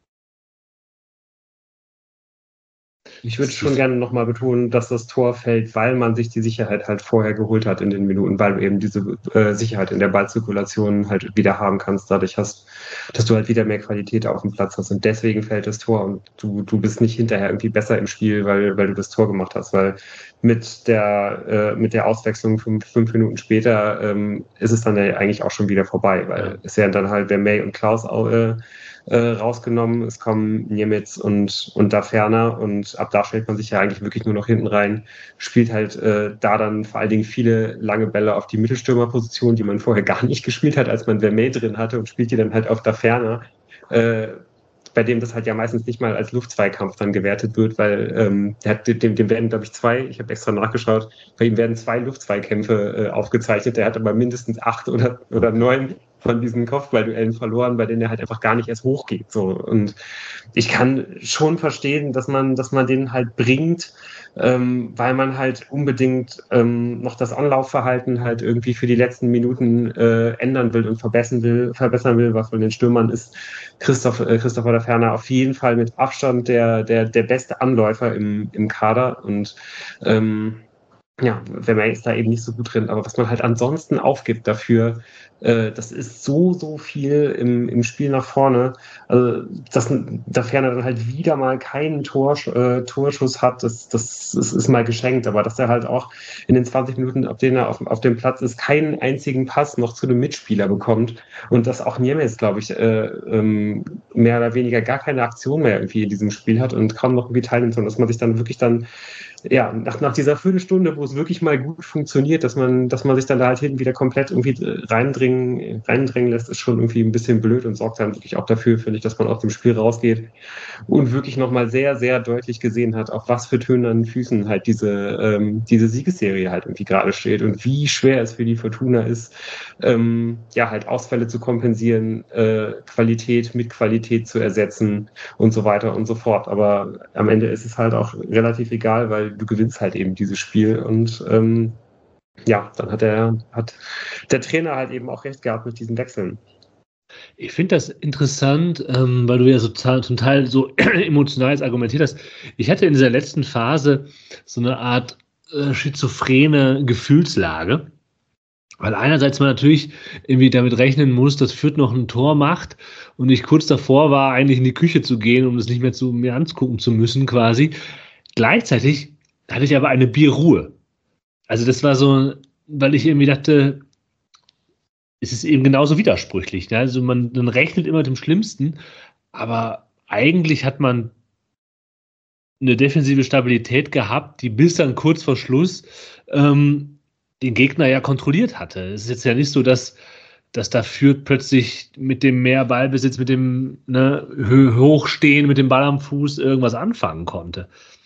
Ich würde schon gerne nochmal betonen, dass das Tor fällt, weil man sich die Sicherheit halt vorher geholt hat in den Minuten, weil du eben diese Sicherheit in der Ballzirkulation halt wieder haben kannst, dadurch hast, dass du halt wieder mehr Qualität auf dem Platz hast und deswegen fällt das Tor und du bist nicht hinterher irgendwie besser im Spiel, weil du das Tor gemacht hast, weil mit der Auswechslung 5 Minuten später ist es dann ja eigentlich auch schon wieder vorbei, weil es ja dann halt der May und Klaus rausgenommen, es kommen Niemetz und da Ferner und ab da stellt man sich ja eigentlich wirklich nur noch hinten rein, spielt halt da dann vor allen Dingen viele lange Bälle auf die Mittelstürmerposition, die man vorher gar nicht gespielt hat, als man Vermey drin hatte und spielt die dann halt auf da Ferner, bei dem das halt ja meistens nicht mal als Luftzweikampf dann gewertet wird, weil dem werden, glaube ich, ich habe extra nachgeschaut, bei ihm werden 2 Luftzweikämpfe aufgezeichnet, der hat aber mindestens 8 oder 9 von diesen Kopfballduellen verloren, bei denen er halt einfach gar nicht erst hochgeht. So. Und ich kann schon verstehen, dass man den halt bringt, weil man halt unbedingt noch das Anlaufverhalten halt irgendwie für die letzten Minuten ändern will und verbessern will, was von den Stürmern ist. Christopher da Ferner auf jeden Fall mit Abstand der beste Anläufer im Kader und Vermey ist da eben nicht so gut drin, aber was man halt ansonsten aufgibt dafür, das ist so viel im Spiel nach vorne, also dass da Ferner dann halt wieder mal keinen Torschuss hat, das ist mal geschenkt, aber dass er halt auch in den 20 Minuten, auf denen er auf dem Platz ist, keinen einzigen Pass noch zu einem Mitspieler bekommt und dass auch Niemetz, glaube ich, mehr oder weniger gar keine Aktion mehr irgendwie in diesem Spiel hat und kaum noch irgendwie teilnimmt, sondern dass man sich dann wirklich nach dieser Viertelstunde, wo es wirklich mal gut funktioniert, dass man sich dann da halt hinten wieder komplett irgendwie reindrängen lässt, ist schon irgendwie ein bisschen blöd und sorgt dann wirklich auch dafür, finde ich, dass man aus dem Spiel rausgeht und wirklich nochmal sehr, sehr deutlich gesehen hat, auf was für tönernen Füßen halt diese Siegesserie halt irgendwie gerade steht und wie schwer es für die Fortuna ist, halt Ausfälle zu kompensieren, Qualität mit Qualität zu ersetzen und so weiter und so fort. Aber am Ende ist es halt auch relativ egal, weil du gewinnst halt eben dieses Spiel und dann hat der Trainer halt eben auch recht gehabt mit diesen Wechseln. Ich finde das interessant, weil du ja so zum Teil so emotional argumentiert hast. Ich hatte in dieser letzten Phase so eine Art schizophrene Gefühlslage, weil einerseits man natürlich irgendwie damit rechnen muss, dass Fürth noch ein Tor macht und ich kurz davor war, eigentlich in die Küche zu gehen, um das nicht mehr mir angucken zu müssen quasi. Gleichzeitig hatte ich aber eine Bierruhe. Also das war so, weil ich irgendwie dachte, es ist eben genauso widersprüchlich. Ne? Also man rechnet immer mit dem Schlimmsten, aber eigentlich hat man eine defensive Stabilität gehabt, die bis dann kurz vor Schluss den Gegner ja kontrolliert hatte. Es ist jetzt ja nicht so, dass da Fürth plötzlich mit dem mehr Ballbesitz, mit dem Hochstehen, mit dem Ball am Fuß irgendwas anfangen konnte.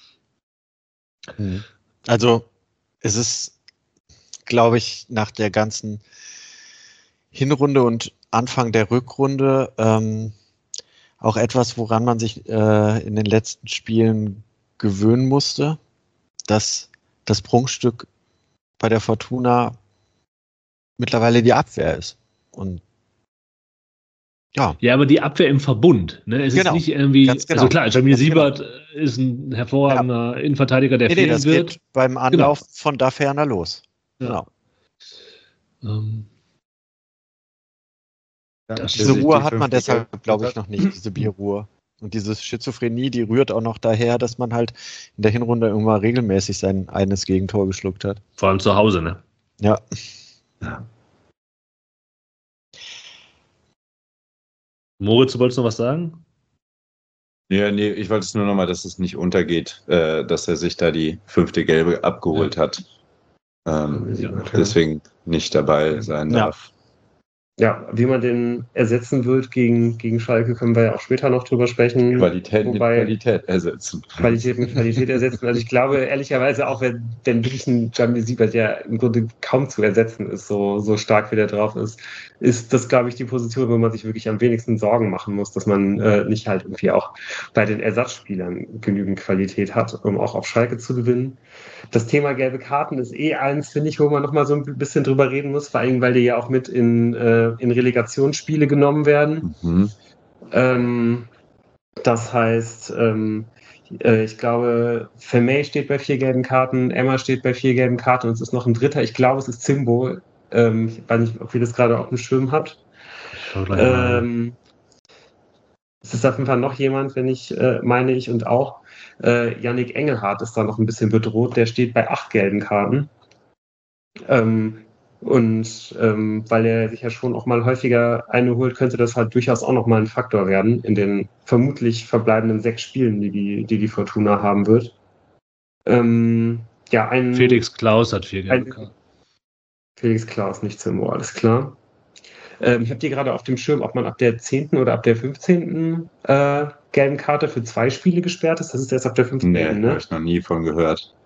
Also es ist, glaube ich, nach der ganzen Hinrunde und Anfang der Rückrunde auch etwas, woran man sich in den letzten Spielen gewöhnen musste, dass das Prunkstück bei der Fortuna mittlerweile die Abwehr ist. Und ja, aber die Abwehr im Verbund. Ne? Es ist nicht irgendwie, also klar, Jamil Siebert ist ein hervorragender Innenverteidiger, der fehlen das wird. Geht beim Anlauf von da Ferner los. Ja. Genau. Diese Ruhe hat man deshalb, glaube ich, noch nicht, diese Bierruhe. Und diese Schizophrenie, die rührt auch noch daher, dass man halt in der Hinrunde irgendwann regelmäßig sein eines Gegentor geschluckt hat. Vor allem zu Hause, ne? Ja. Moritz, du wolltest noch was sagen? Ja, nee, ich wollte es nur nochmal, dass es nicht untergeht, dass er sich da die 5. Gelbe abgeholt hat. Deswegen nicht dabei sein darf. Ja, wie man den ersetzen wird gegen Schalke, können wir ja auch später noch drüber sprechen. Qualität mit Qualität ersetzen. Qualität mit Qualität ersetzen. Also ich glaube ehrlicherweise auch, wenn wirklich ein Jamil Siebert, der im Grunde kaum zu ersetzen ist, so stark wie der drauf ist das, glaube ich, die Position, wo man sich wirklich am wenigsten Sorgen machen muss, dass man nicht halt irgendwie auch bei den Ersatzspielern genügend Qualität hat, um auch auf Schalke zu gewinnen. Das Thema gelbe Karten ist eins, finde ich, wo man noch mal so ein bisschen drüber reden muss, vor allem, weil die ja auch mit in Relegationsspiele genommen werden. Das heißt, ich glaube, Vermey steht bei 4 gelben Karten, Emma steht bei 4 gelben Karten und es ist noch ein dritter. Ich glaube, es ist Zimbo. Ich weiß nicht, ob ihr das gerade auf dem Schirm habt. Es ist auf jeden Fall noch jemand, meine ich, und auch Yannick Engelhardt ist da noch ein bisschen bedroht. Der steht bei 8 gelben Karten. Weil er sich ja schon auch mal häufiger eine holt, könnte das halt durchaus auch noch mal ein Faktor werden in den vermutlich verbleibenden 6 Spielen, die Fortuna haben wird. Felix Klaus hat 4 gelbe Karten. Felix Klaus, nicht Zimbo, alles klar. Ich habe die gerade auf dem Schirm, ob man ab der 10. oder ab der 15. gelben Karte für 2 Spiele gesperrt ist. Das ist erst ab der 15. Nee, habe ich noch nie von gehört.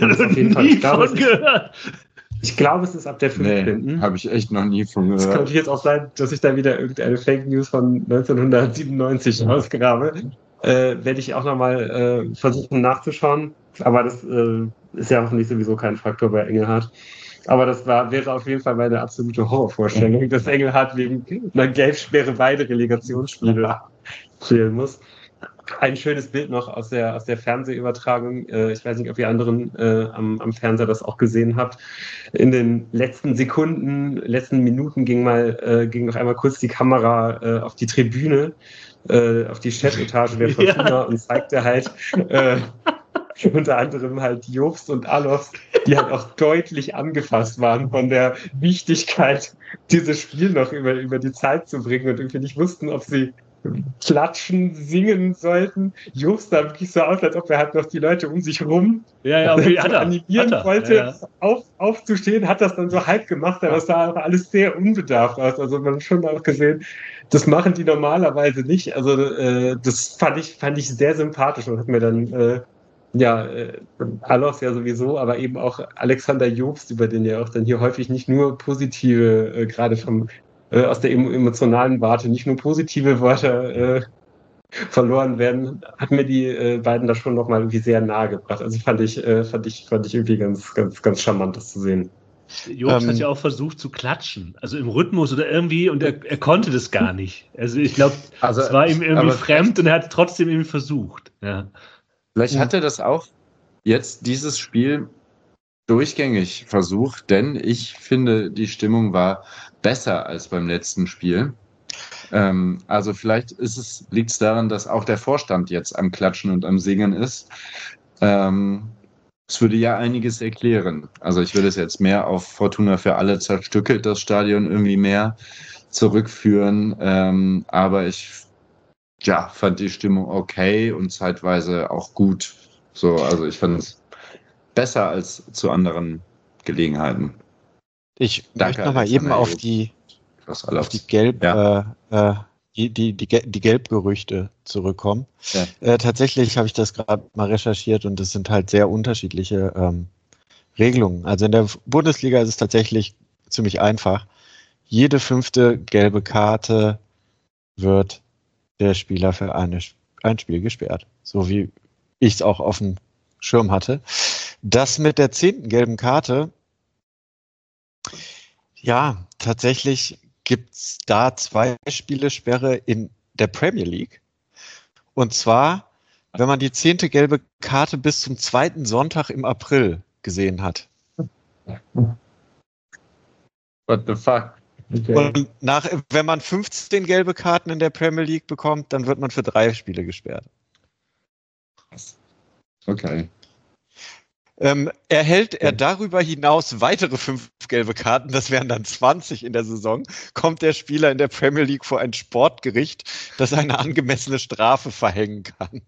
Ich glaube, es ist ab der 15. Nee, habe ich echt noch nie von gehört. Es könnte jetzt auch sein, dass ich da wieder irgendeine Fake News von 1997 ausgrabe. Werde ich auch nochmal versuchen nachzuschauen. Aber das ist ja hoffentlich sowieso kein Faktor bei Engelhardt. Aber das wäre auf jeden Fall meine absolute Horrorvorstellung, dass Engelhardt wegen einer Gelbsperre beide Relegationsspiele spielen muss. Ein schönes Bild noch aus der Fernsehübertragung. Ich weiß nicht, ob ihr anderen am Fernseher das auch gesehen habt. In den letzten Minuten ging noch einmal kurz die Kamera auf die Tribüne, auf die Chefetage der Fortuna und zeigte halt unter anderem halt Jobst und Alof, die halt auch deutlich angefasst waren von der Wichtigkeit, dieses Spiel noch über die Zeit zu bringen und irgendwie nicht wussten, ob sie klatschen, singen sollten. Jobst sah wirklich so aus, als ob er halt noch die Leute um sich rum animieren wollte, aufzustehen, hat das dann so halb gemacht, aber es sah auch alles sehr unbedarft aus. Also man hat schon auch gesehen, das machen die normalerweise nicht. Also das fand ich sehr sympathisch und hat mir dann Alof ja sowieso, aber eben auch Alexander Jobst, über den ja auch dann hier häufig nicht nur positive, gerade aus der emotionalen Warte, nicht nur positive Wörter verloren werden, hat mir die beiden da schon nochmal irgendwie sehr nahe gebracht. Also fand ich irgendwie ganz, ganz, ganz charmant, das zu sehen. Jobst hat ja auch versucht zu klatschen, also im Rhythmus oder irgendwie, und er konnte das gar nicht. Also ich glaube, es war ihm irgendwie fremd und er hat es trotzdem irgendwie versucht. Ja. Vielleicht hat er das auch jetzt dieses Spiel durchgängig versucht, denn ich finde, die Stimmung war besser als beim letzten Spiel. Also vielleicht liegt es daran, dass auch der Vorstand jetzt am Klatschen und am Singen ist. Es würde ja einiges erklären. Also ich würde es jetzt mehr auf Fortuna für alle zerstückelt, das Stadion irgendwie mehr zurückführen. Aber ich fand die Stimmung okay und zeitweise auch gut. So, also ich fand es besser als zu anderen Gelegenheiten. Ich möchte nochmal eben auf die Gelbgerüchte zurückkommen. Ja. Tatsächlich habe ich das gerade mal recherchiert und es sind halt sehr unterschiedliche Regelungen. Also in der Bundesliga ist es tatsächlich ziemlich einfach. Jede 5. gelbe Karte wird der Spieler für ein Spiel gesperrt. So wie ich es auch auf dem Schirm hatte. Das mit der 10. gelben Karte, ja, tatsächlich gibt es da 2 Spielesperre in der Premier League. Und zwar, wenn man die 10. gelbe Karte bis zum 2. Sonntag im April gesehen hat. What the fuck? Okay. Und wenn man 15 gelbe Karten in der Premier League bekommt, dann wird man für 3 Spiele gesperrt. Okay. Erhält er darüber hinaus weitere 5 gelbe Karten, das wären dann 20 in der Saison, kommt der Spieler in der Premier League vor ein Sportgericht, das eine angemessene Strafe verhängen kann.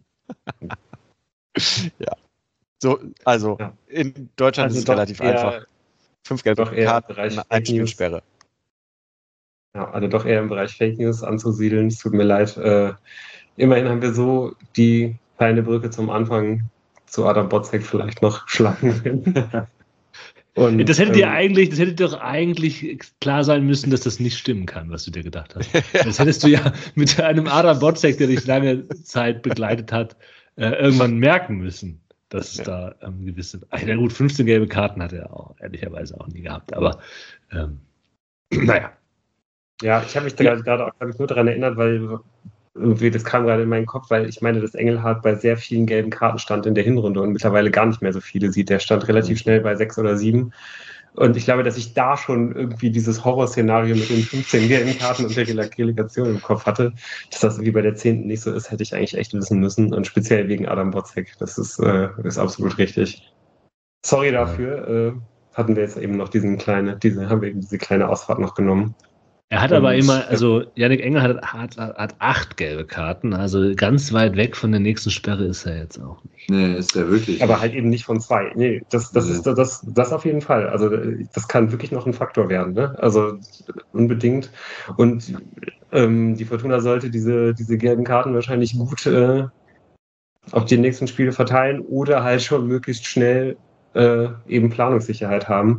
Ja. So, also in Deutschland ist es relativ einfach. 5 gelbe Karten, 1 Spielsperre. Ja, also doch eher im Bereich Fake News anzusiedeln. Es tut mir leid. Immerhin haben wir so die kleine Brücke zum Anfang zu Adam Botzek vielleicht noch schlagen können. Und, das hätte doch eigentlich klar sein müssen, dass das nicht stimmen kann, was du dir gedacht hast. Das hättest du ja mit einem Adam Botzek, der dich lange Zeit begleitet hat, irgendwann merken müssen, dass es da gewisse... Na gut, 15 gelbe Karten hat er auch ehrlicherweise auch nie gehabt, aber naja. Ja, ich habe mich da gerade auch nur daran erinnert, weil irgendwie, das kam gerade in meinen Kopf, weil ich meine, dass Engelhardt bei sehr vielen gelben Karten stand in der Hinrunde und mittlerweile gar nicht mehr so viele sieht. Der stand relativ schnell bei 6 oder 7. Und ich glaube, dass ich da schon irgendwie dieses Horrorszenario mit den 15 gelben Karten und der Relegation im Kopf hatte. Dass das wie bei der 10. nicht so ist, hätte ich eigentlich echt wissen müssen. Und speziell wegen Adam Botzek. Das ist absolut richtig. Sorry dafür. Hatten wir jetzt eben noch diese kleine Ausfahrt noch genommen. Er hat aber immer, also Yannick Engelhardt hat 8 gelbe Karten, also ganz weit weg von der nächsten Sperre ist er jetzt auch nicht. Nee, ist er wirklich. Aber halt eben nicht von 2. Nee, das ist das auf jeden Fall. Also das kann wirklich noch ein Faktor werden, ne? Also unbedingt. Und die Fortuna sollte diese gelben Karten wahrscheinlich gut auf die nächsten Spiele verteilen oder halt schon möglichst schnell eben Planungssicherheit haben.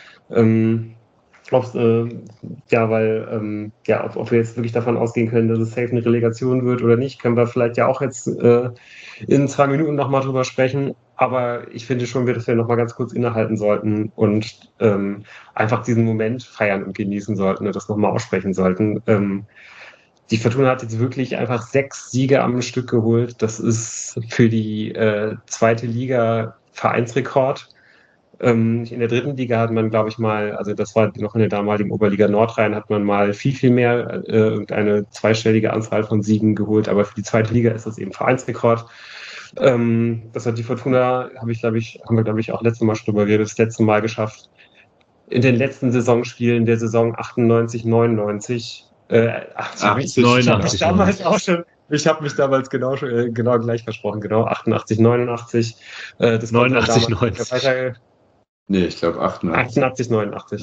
Ob wir jetzt wirklich davon ausgehen können, dass es safe eine Relegation wird oder nicht, können wir vielleicht ja auch jetzt in 2 Minuten nochmal drüber sprechen. Aber ich finde schon, dass wir nochmal ganz kurz innehalten sollten und einfach diesen Moment feiern und genießen sollten und das nochmal aussprechen sollten. Die Fortuna hat jetzt wirklich einfach 6 Siege am Stück geholt. Das ist für die 2. Liga Vereinsrekord. In der 3. Liga hat man, glaube ich, mal, also das war noch in der damaligen Oberliga Nordrhein, hat man mal viel mehr irgendeine zweistellige Anzahl von Siegen geholt, aber für die 2. Liga ist das eben Vereinsrekord. Das hat die Fortuna, haben wir, glaube ich, auch letztes Mal schon drüber geredet, das letzte Mal geschafft. In den letzten Saisonspielen der Saison 98, 99, 89, damals auch schon. Ich habe mich damals genau gleich versprochen, genau, 88, 89. Das 89, 90. Nee, ich glaube 88, 89.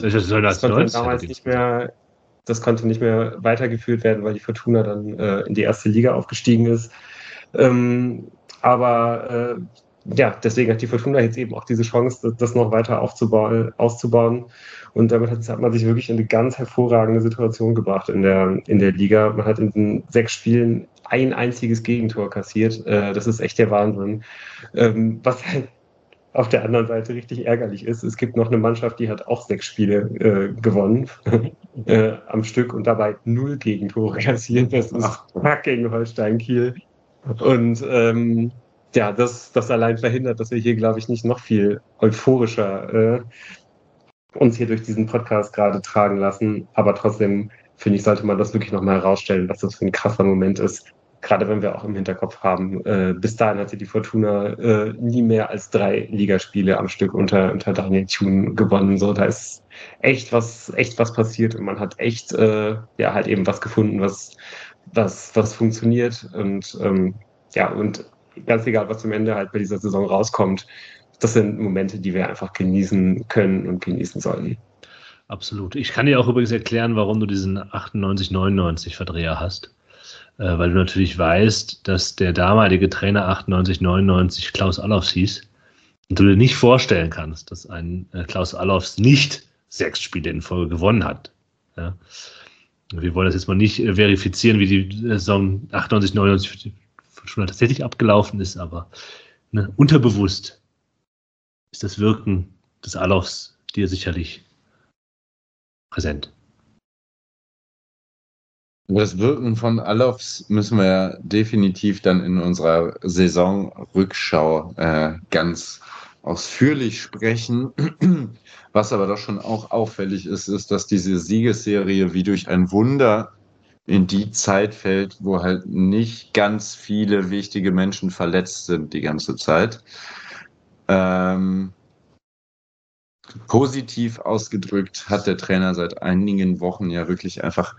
Das konnte nicht mehr weitergeführt werden, weil die Fortuna dann in die 1. Liga aufgestiegen ist. Deswegen hat die Fortuna jetzt eben auch diese Chance, das noch weiter auszubauen. Und damit hat man sich wirklich in eine ganz hervorragende Situation gebracht in der Liga. Man hat in den 6 Spielen ein einziges Gegentor kassiert. Das ist echt der Wahnsinn. Was halt auf der anderen Seite richtig ärgerlich ist, es gibt noch eine Mannschaft, die hat auch 6 Spiele gewonnen am Stück und dabei 0 Gegentore kassiert. Das ist fucking Holstein Kiel. Und das allein verhindert, dass wir hier, glaube ich, nicht noch viel euphorischer uns hier durch diesen Podcast gerade tragen lassen. Aber trotzdem, finde ich, sollte man das wirklich nochmal herausstellen, was das für ein krasser Moment ist. Gerade wenn wir auch im Hinterkopf haben, bis dahin hatte die Fortuna nie mehr als 3 Ligaspiele am Stück unter Daniel Thune gewonnen. So, da ist echt was passiert und man hat echt halt eben was gefunden, was funktioniert. Und und ganz egal, was am Ende halt bei dieser Saison rauskommt, das sind Momente, die wir einfach genießen können und genießen sollten. Absolut. Ich kann dir auch übrigens erklären, warum du diesen 98-99 Verdreher hast. Weil du natürlich weißt, dass der damalige Trainer 98-99 Klaus Allofs hieß und du dir nicht vorstellen kannst, dass ein Klaus Allofs nicht 6 Spiele in Folge gewonnen hat. Ja? Wir wollen das jetzt mal nicht verifizieren, wie die Saison 98-99 schon tatsächlich abgelaufen ist, aber unterbewusst ist das Wirken des Allofs dir sicherlich präsent. Das Wirken von Allofs müssen wir ja definitiv dann in unserer Saisonrückschau ganz ausführlich sprechen. Was aber doch schon auch auffällig ist, dass diese Siegesserie wie durch ein Wunder in die Zeit fällt, wo halt nicht ganz viele wichtige Menschen verletzt sind die ganze Zeit. Positiv ausgedrückt hat der Trainer seit einigen Wochen ja wirklich einfach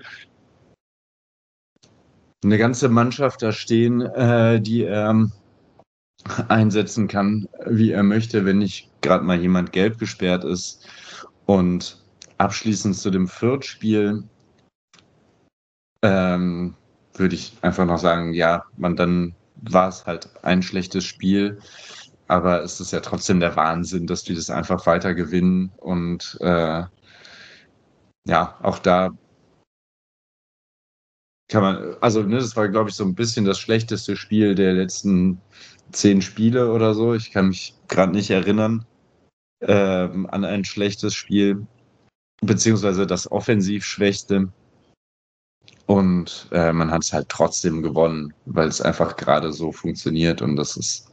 eine ganze Mannschaft da stehen, die er einsetzen kann, wie er möchte, wenn nicht gerade mal jemand gelb gesperrt ist. Und abschließend zu dem Fürth-Spiel würde ich einfach noch sagen, ja, dann war es halt ein schlechtes Spiel, aber es ist ja trotzdem der Wahnsinn, dass die das einfach weiter gewinnen und auch da kann man, also das war, glaube ich, so ein bisschen das schlechteste Spiel der letzten 10 Spiele oder so. Ich kann mich gerade nicht erinnern an ein schlechtes Spiel, beziehungsweise das offensiv schwächste. Und man hat es halt trotzdem gewonnen, weil es einfach gerade so funktioniert und das ist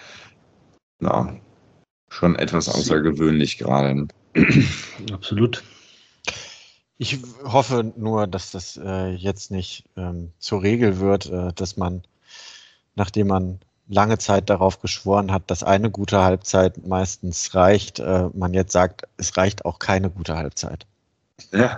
schon etwas außergewöhnlich gerade. Absolut. Ich hoffe nur, dass das jetzt nicht zur Regel wird, dass man, nachdem man lange Zeit darauf geschworen hat, dass eine gute Halbzeit meistens reicht, man jetzt sagt, es reicht auch keine gute Halbzeit. Ja.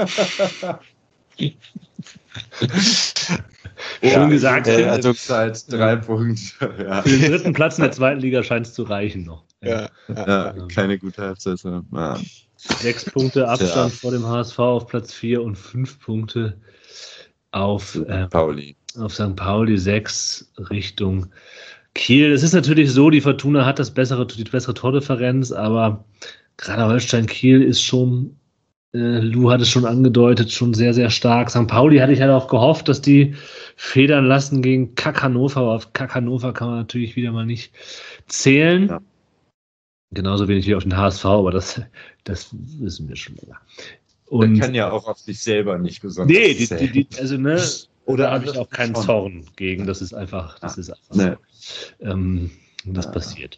Schön gesagt. Also seit 3 Punkte. Ja. Für den 3. Platz in der 2. Liga scheint es zu reichen noch. Keine gute Halbzeit. Ja. 6 Punkte Abstand vor dem HSV auf Platz 4 und 5 Punkte auf St. Pauli, 6 Richtung Kiel. Es ist natürlich so, die Fortuna hat die bessere Tordifferenz, aber gerade Holstein-Kiel ist schon, Lou hat es schon angedeutet, schon sehr, sehr stark. St. Pauli hatte ich halt auch gehofft, dass die federn lassen gegen Hannover, aber auf Hannover kann man natürlich wieder mal nicht zählen. Ja. Genauso wenig wie auf den HSV, aber das wissen wir schon länger. Und der kann ja auch auf sich selber nicht besonders zählen. Oder habe ich auch keinen Zorn gegen, das ist einfach so. Das passiert.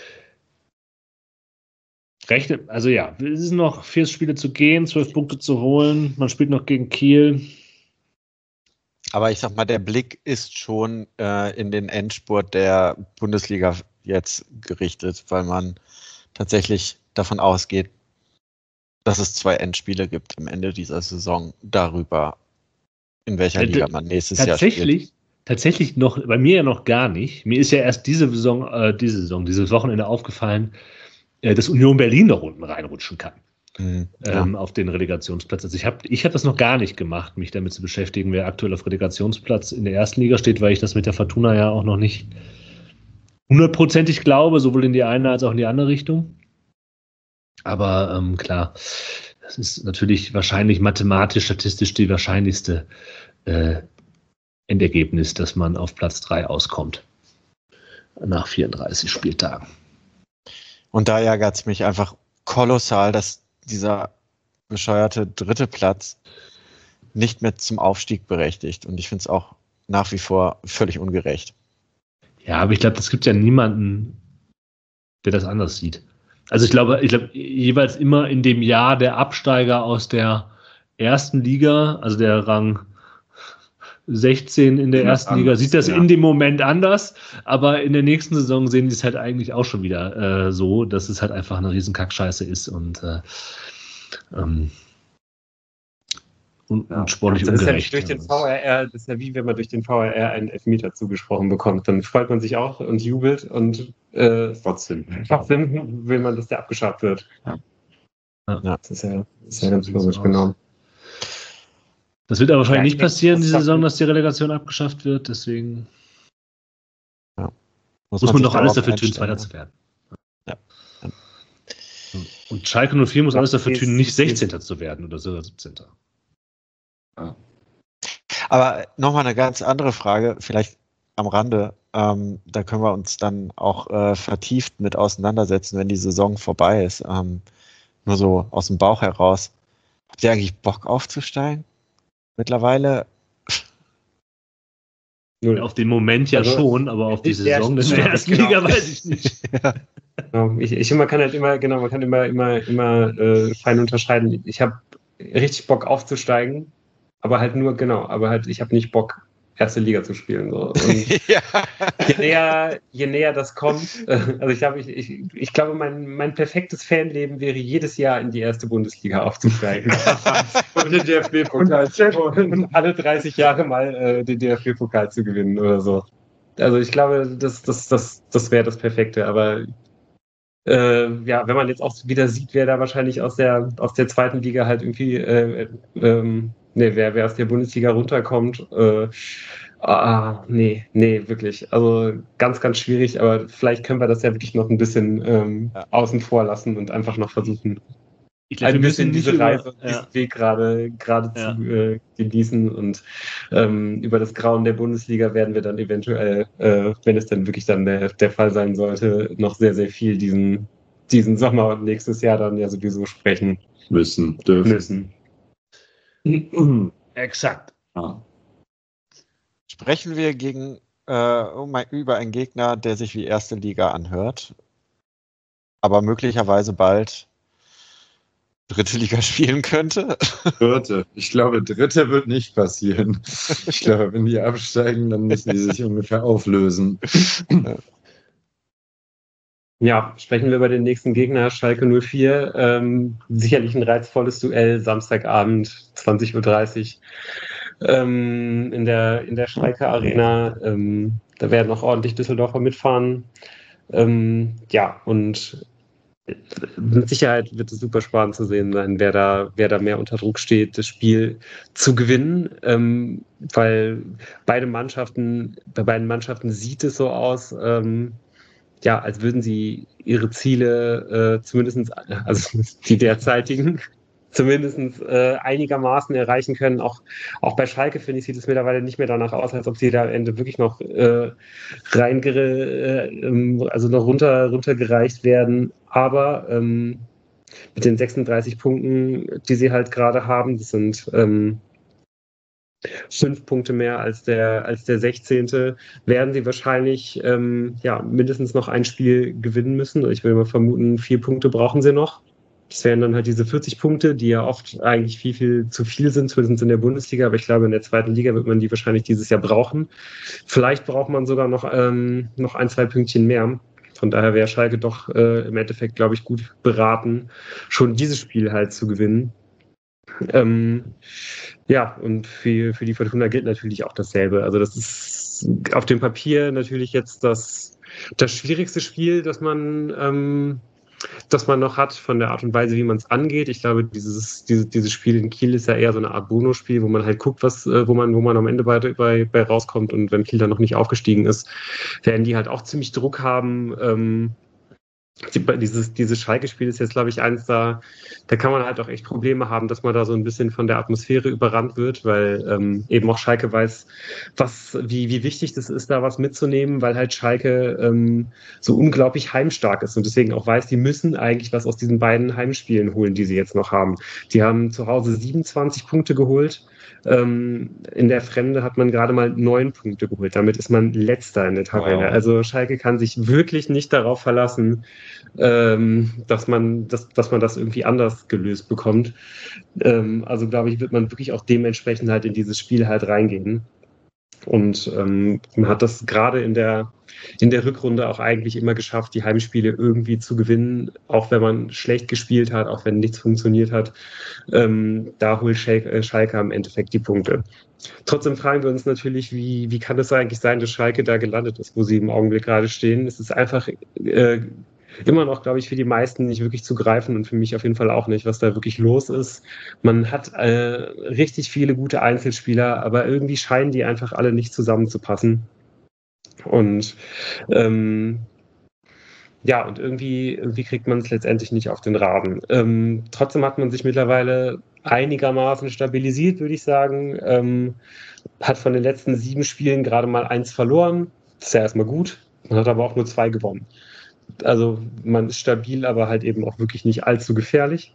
Es sind noch 4 Spiele zu gehen, 12 Punkte zu holen, man spielt noch gegen Kiel. Aber ich sag mal, der Blick ist schon in den Endspurt der Bundesliga jetzt gerichtet, weil man tatsächlich davon ausgeht, dass es 2 Endspiele gibt am Ende dieser Saison darüber, in welcher Liga man nächstes Jahr spielt. Tatsächlich noch, bei mir ja noch gar nicht. Mir ist ja erst dieses Wochenende aufgefallen, dass Union Berlin noch unten reinrutschen kann. Auf den Relegationsplatz. Also ich hab das noch gar nicht gemacht, mich damit zu beschäftigen, wer aktuell auf Relegationsplatz in der 1. Liga steht, weil ich das mit der Fortuna ja auch noch nicht 100%ig glaube, sowohl in die eine als auch in die andere Richtung. Aber klar, das ist natürlich wahrscheinlich mathematisch, statistisch die wahrscheinlichste Endergebnis, dass man auf Platz 3 auskommt. Nach 34 Spieltagen. Und da ärgert es mich einfach kolossal, dass dieser bescheuerte 3. Platz nicht mehr zum Aufstieg berechtigt. Und ich finde es auch nach wie vor völlig ungerecht. Ja, aber ich glaube, es gibt ja niemanden, der das anders sieht. Also ich glaube, jeweils immer in dem Jahr der Absteiger aus der 1. Liga, also der Rang 16 in der 1. Liga, sieht das in dem Moment anders, aber in der nächsten Saison sehen die es halt eigentlich auch schon wieder so, dass es halt einfach eine riesen Kackscheiße ist und sportlich ungerecht. Das ist ja wie wenn man durch den VAR einen Elfmeter zugesprochen bekommt. Dann freut man sich auch und jubelt und trotzdem will man, dass der abgeschafft wird. Ja. Das ist ja ganz komisch, genau. Das wird aber wahrscheinlich nicht passieren, diese Saison, dass die Relegation abgeschafft wird. Deswegen muss man doch alles dafür tun, Zweiter zu werden. Ja. Und Schalke 04 muss alles dafür tun, nicht 16. zu werden oder sogar 17. Aber nochmal eine ganz andere Frage, vielleicht am Rande. Da können wir uns dann auch vertieft mit auseinandersetzen, wenn die Saison vorbei ist. Nur so aus dem Bauch heraus. Habt ihr eigentlich Bock aufzusteigen? Mittlerweile? Auf den Moment ja schon, aber auf die Saison in der 1. Liga weiß ich nicht. Man kann halt immer fein unterscheiden. Ich habe richtig Bock aufzusteigen, aber halt ich habe nicht Bock, erste Liga zu spielen. So. Und Ja. je näher das kommt, also ich glaube, mein perfektes Fanleben wäre, jedes Jahr in die erste Bundesliga aufzusteigen. Und den DFB-Pokal und alle 30 Jahre mal den DFB-Pokal zu gewinnen oder so. Also ich glaube, das wäre das Perfekte, aber ja, wenn man jetzt auch wieder sieht, wer da wahrscheinlich aus der zweiten Liga halt irgendwie, wer aus der Bundesliga runterkommt, nee, wirklich. Also ganz, ganz schwierig, aber vielleicht können wir das ja wirklich noch ein bisschen außen vor lassen und einfach noch versuchen, ich glaube, ein bisschen diese Reise, diesen Weg gerade zu genießen und über das Grauen der Bundesliga werden wir dann eventuell, wenn es dann wirklich dann der Fall sein sollte, noch sehr, sehr viel diesen Sommer und nächstes Jahr dann ja sowieso sprechen dürfen. Exakt. Ja. Sprechen wir über einen Gegner, der sich wie erste Liga anhört, aber möglicherweise bald dritte Liga spielen könnte? Vierte. Ich glaube, dritte wird nicht passieren. Ich glaube, wenn die absteigen, dann müssen die sich ungefähr auflösen. Ja, sprechen wir über den nächsten Gegner, Schalke 04. Sicherlich ein reizvolles Duell, Samstagabend, 20:30 Uhr in der Schalke Arena. Da werden auch ordentlich Düsseldorfer mitfahren. Ja, und mit Sicherheit wird es super spannend zu sehen sein, wer da mehr unter Druck steht, das Spiel zu gewinnen, weil bei beiden Mannschaften sieht es so aus, ja, als würden sie ihre Ziele zumindest, also die derzeitigen, zumindest einigermaßen erreichen können. Auch bei Schalke, finde ich, sieht es mittlerweile nicht mehr danach aus, als ob sie da am Ende wirklich noch also noch runtergereicht werden. Aber mit den 36 Punkten, die sie halt gerade haben, das sind 5 Punkte mehr als der 16. werden sie wahrscheinlich mindestens noch ein Spiel gewinnen müssen. Ich will mal vermuten, 4 Punkte brauchen sie noch. Das wären dann halt diese 40 Punkte, die ja oft eigentlich viel, viel zu viel sind, zumindest in der Bundesliga. Aber ich glaube, in der zweiten Liga wird man die wahrscheinlich dieses Jahr brauchen. Vielleicht braucht man sogar noch 1, 2 Pünktchen mehr. Von daher wäre Schalke doch im Endeffekt, glaube ich, gut beraten, schon dieses Spiel halt zu gewinnen. Ja, und für die Fortuna gilt natürlich auch dasselbe. Also das ist auf dem Papier natürlich jetzt das schwierigste Spiel, das man noch hat, von der Art und Weise, wie man es angeht. Ich glaube, dieses Spiel in Kiel ist ja eher so eine Art Bonusspiel, wo man halt guckt, wo man am Ende bei rauskommt. Und wenn Kiel dann noch nicht aufgestiegen ist, werden die halt auch ziemlich Druck haben. Dieses Schalke-Spiel ist jetzt, glaube ich, eins, da kann man halt auch echt Probleme haben, dass man da so ein bisschen von der Atmosphäre überrannt wird, weil eben auch Schalke weiß, wie wichtig das ist, da was mitzunehmen, weil halt Schalke so unglaublich heimstark ist und deswegen auch weiß, die müssen eigentlich was aus diesen beiden Heimspielen holen, die sie jetzt noch haben. Die haben zu Hause 27 Punkte geholt. In der Fremde hat man gerade mal 9 Punkte geholt. Damit ist man Letzter in der Tabelle. Wow. Also Schalke kann sich wirklich nicht darauf verlassen, dass man das irgendwie anders gelöst bekommt. Also glaube ich, wird man wirklich auch dementsprechend halt in dieses Spiel halt reingehen. Und man hat das gerade in der Rückrunde auch eigentlich immer geschafft, die Heimspiele irgendwie zu gewinnen, auch wenn man schlecht gespielt hat, auch wenn nichts funktioniert hat. Da holt Schalke im Endeffekt die Punkte. Trotzdem fragen wir uns natürlich, wie kann es eigentlich sein, dass Schalke da gelandet ist, wo sie im Augenblick gerade stehen. Es ist einfach immer noch, glaube ich, für die meisten nicht wirklich zu greifen und für mich auf jeden Fall auch nicht, was da wirklich los ist. Man hat richtig viele gute Einzelspieler, aber irgendwie scheinen die einfach alle nicht zusammenzupassen. Und ja, und irgendwie kriegt man es letztendlich nicht auf den Rasen. Trotzdem hat man sich mittlerweile einigermaßen stabilisiert, würde ich sagen. Hat von den letzten 7 Spielen gerade mal 1 verloren. Das ist ja erstmal gut. Man hat aber auch nur 2 gewonnen. Also man ist stabil, aber halt eben auch wirklich nicht allzu gefährlich.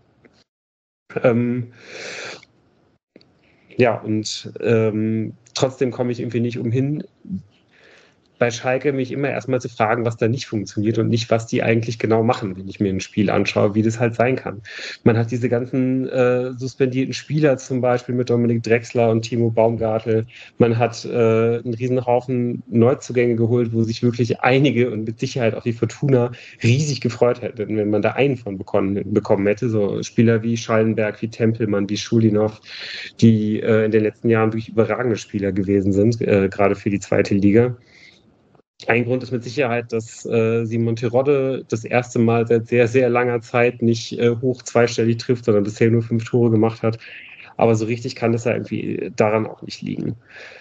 Ja, und trotzdem komme ich irgendwie nicht umhin, bei Schalke mich immer erstmal zu fragen, was da nicht funktioniert und nicht, was die eigentlich genau machen, wenn ich mir ein Spiel anschaue, wie das halt sein kann. Man hat diese ganzen suspendierten Spieler zum Beispiel mit Dominik Drexler und Timo Baumgartel. Man hat einen riesen Haufen Neuzugänge geholt, wo sich wirklich einige und mit Sicherheit auch die Fortuna riesig gefreut hätten, wenn man da einen von bekommen hätte. So Spieler wie Schallenberg, wie Tempelmann, wie Schulinov, die in den letzten Jahren wirklich überragende Spieler gewesen sind, gerade für die zweite Liga. Ein Grund ist mit Sicherheit, dass Simon Terodde das erste Mal seit sehr, sehr langer Zeit nicht hoch zweistellig trifft, sondern bisher nur 5 Tore gemacht hat. Aber so richtig kann das ja irgendwie daran auch nicht liegen.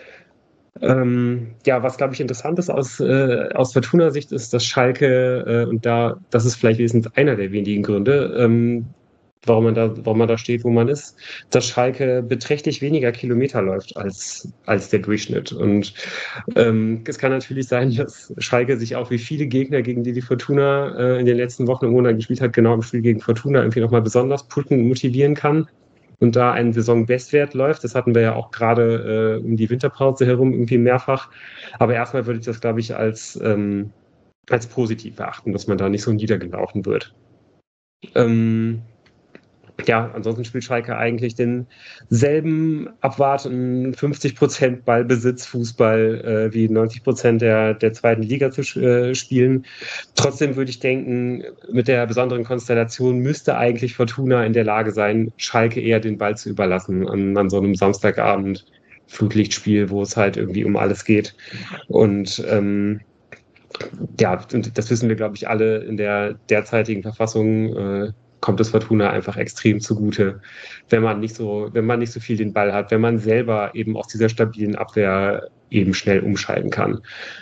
Was, glaube ich, interessant ist aus Fortuna-Sicht, ist, dass Schalke, das ist vielleicht wenigstens einer der wenigen Gründe, warum man da steht, wo man ist, dass Schalke beträchtlich weniger Kilometer läuft als der Durchschnitt. Und es kann natürlich sein, dass Schalke sich auch wie viele Gegner, gegen die Fortuna in den letzten Wochen und Monaten gespielt hat, genau im Spiel gegen Fortuna irgendwie nochmal besonders pushen und motivieren kann. Und da ein Saisonbestwert läuft. Das hatten wir ja auch gerade um die Winterpause herum irgendwie mehrfach. Aber erstmal würde ich das, glaube ich, als positiv beachten, dass man da nicht so niedergelaufen wird. Ansonsten spielt Schalke eigentlich denselben abwartenden 50% Ballbesitz Fußball wie 90% der zweiten Liga zu spielen. Trotzdem würde ich denken, mit der besonderen Konstellation müsste eigentlich Fortuna in der Lage sein, Schalke eher den Ball zu überlassen an so einem Samstagabend Flutlichtspiel, wo es halt irgendwie um alles geht. Und und das wissen wir, glaube ich, alle in der derzeitigen Verfassung, kommt es Fortuna einfach extrem zugute, wenn man nicht so viel den Ball hat, wenn man selber eben aus dieser stabilen Abwehr eben schnell umschalten kann.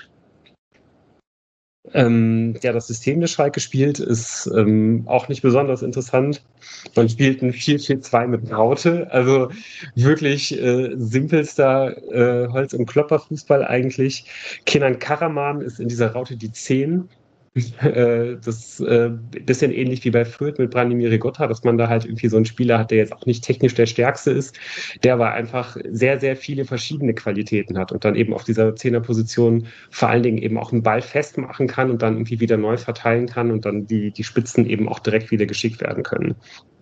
Das System, das Schalke spielt, ist auch nicht besonders interessant. Man spielt ein 4-4-2 mit Raute, also wirklich simpelster Holz- und Klopperfußball eigentlich. Kenan Karaman ist in dieser Raute die 10. Das ist ein bisschen ähnlich wie bei Fürth mit Branimir Rigotta, dass man da halt irgendwie so einen Spieler hat, der jetzt auch nicht technisch der Stärkste ist, der aber einfach sehr, sehr viele verschiedene Qualitäten hat und dann eben auf dieser Zehnerposition vor allen Dingen eben auch einen Ball festmachen kann und dann irgendwie wieder neu verteilen kann und dann die Spitzen eben auch direkt wieder geschickt werden können.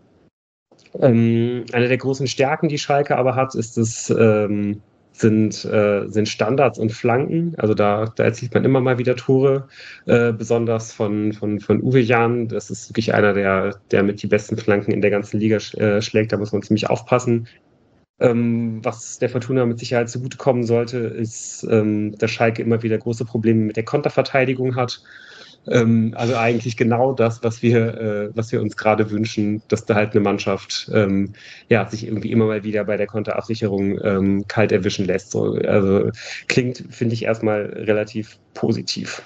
Eine der großen Stärken, die Schalke aber hat, ist das sind Standards und Flanken. Also da erzielt man immer mal wieder Tore, besonders von Uwe Jan. Das ist wirklich einer, der mit die besten Flanken in der ganzen Liga schlägt. Da muss man ziemlich aufpassen. Was der Fortuna mit Sicherheit zugutekommen sollte, ist, dass Schalke immer wieder große Probleme mit der Konterverteidigung hat. Also eigentlich genau das, was wir uns gerade wünschen, dass da halt eine Mannschaft sich irgendwie immer mal wieder bei der Konterabsicherung kalt erwischen lässt. So, also klingt, finde ich, erstmal relativ positiv.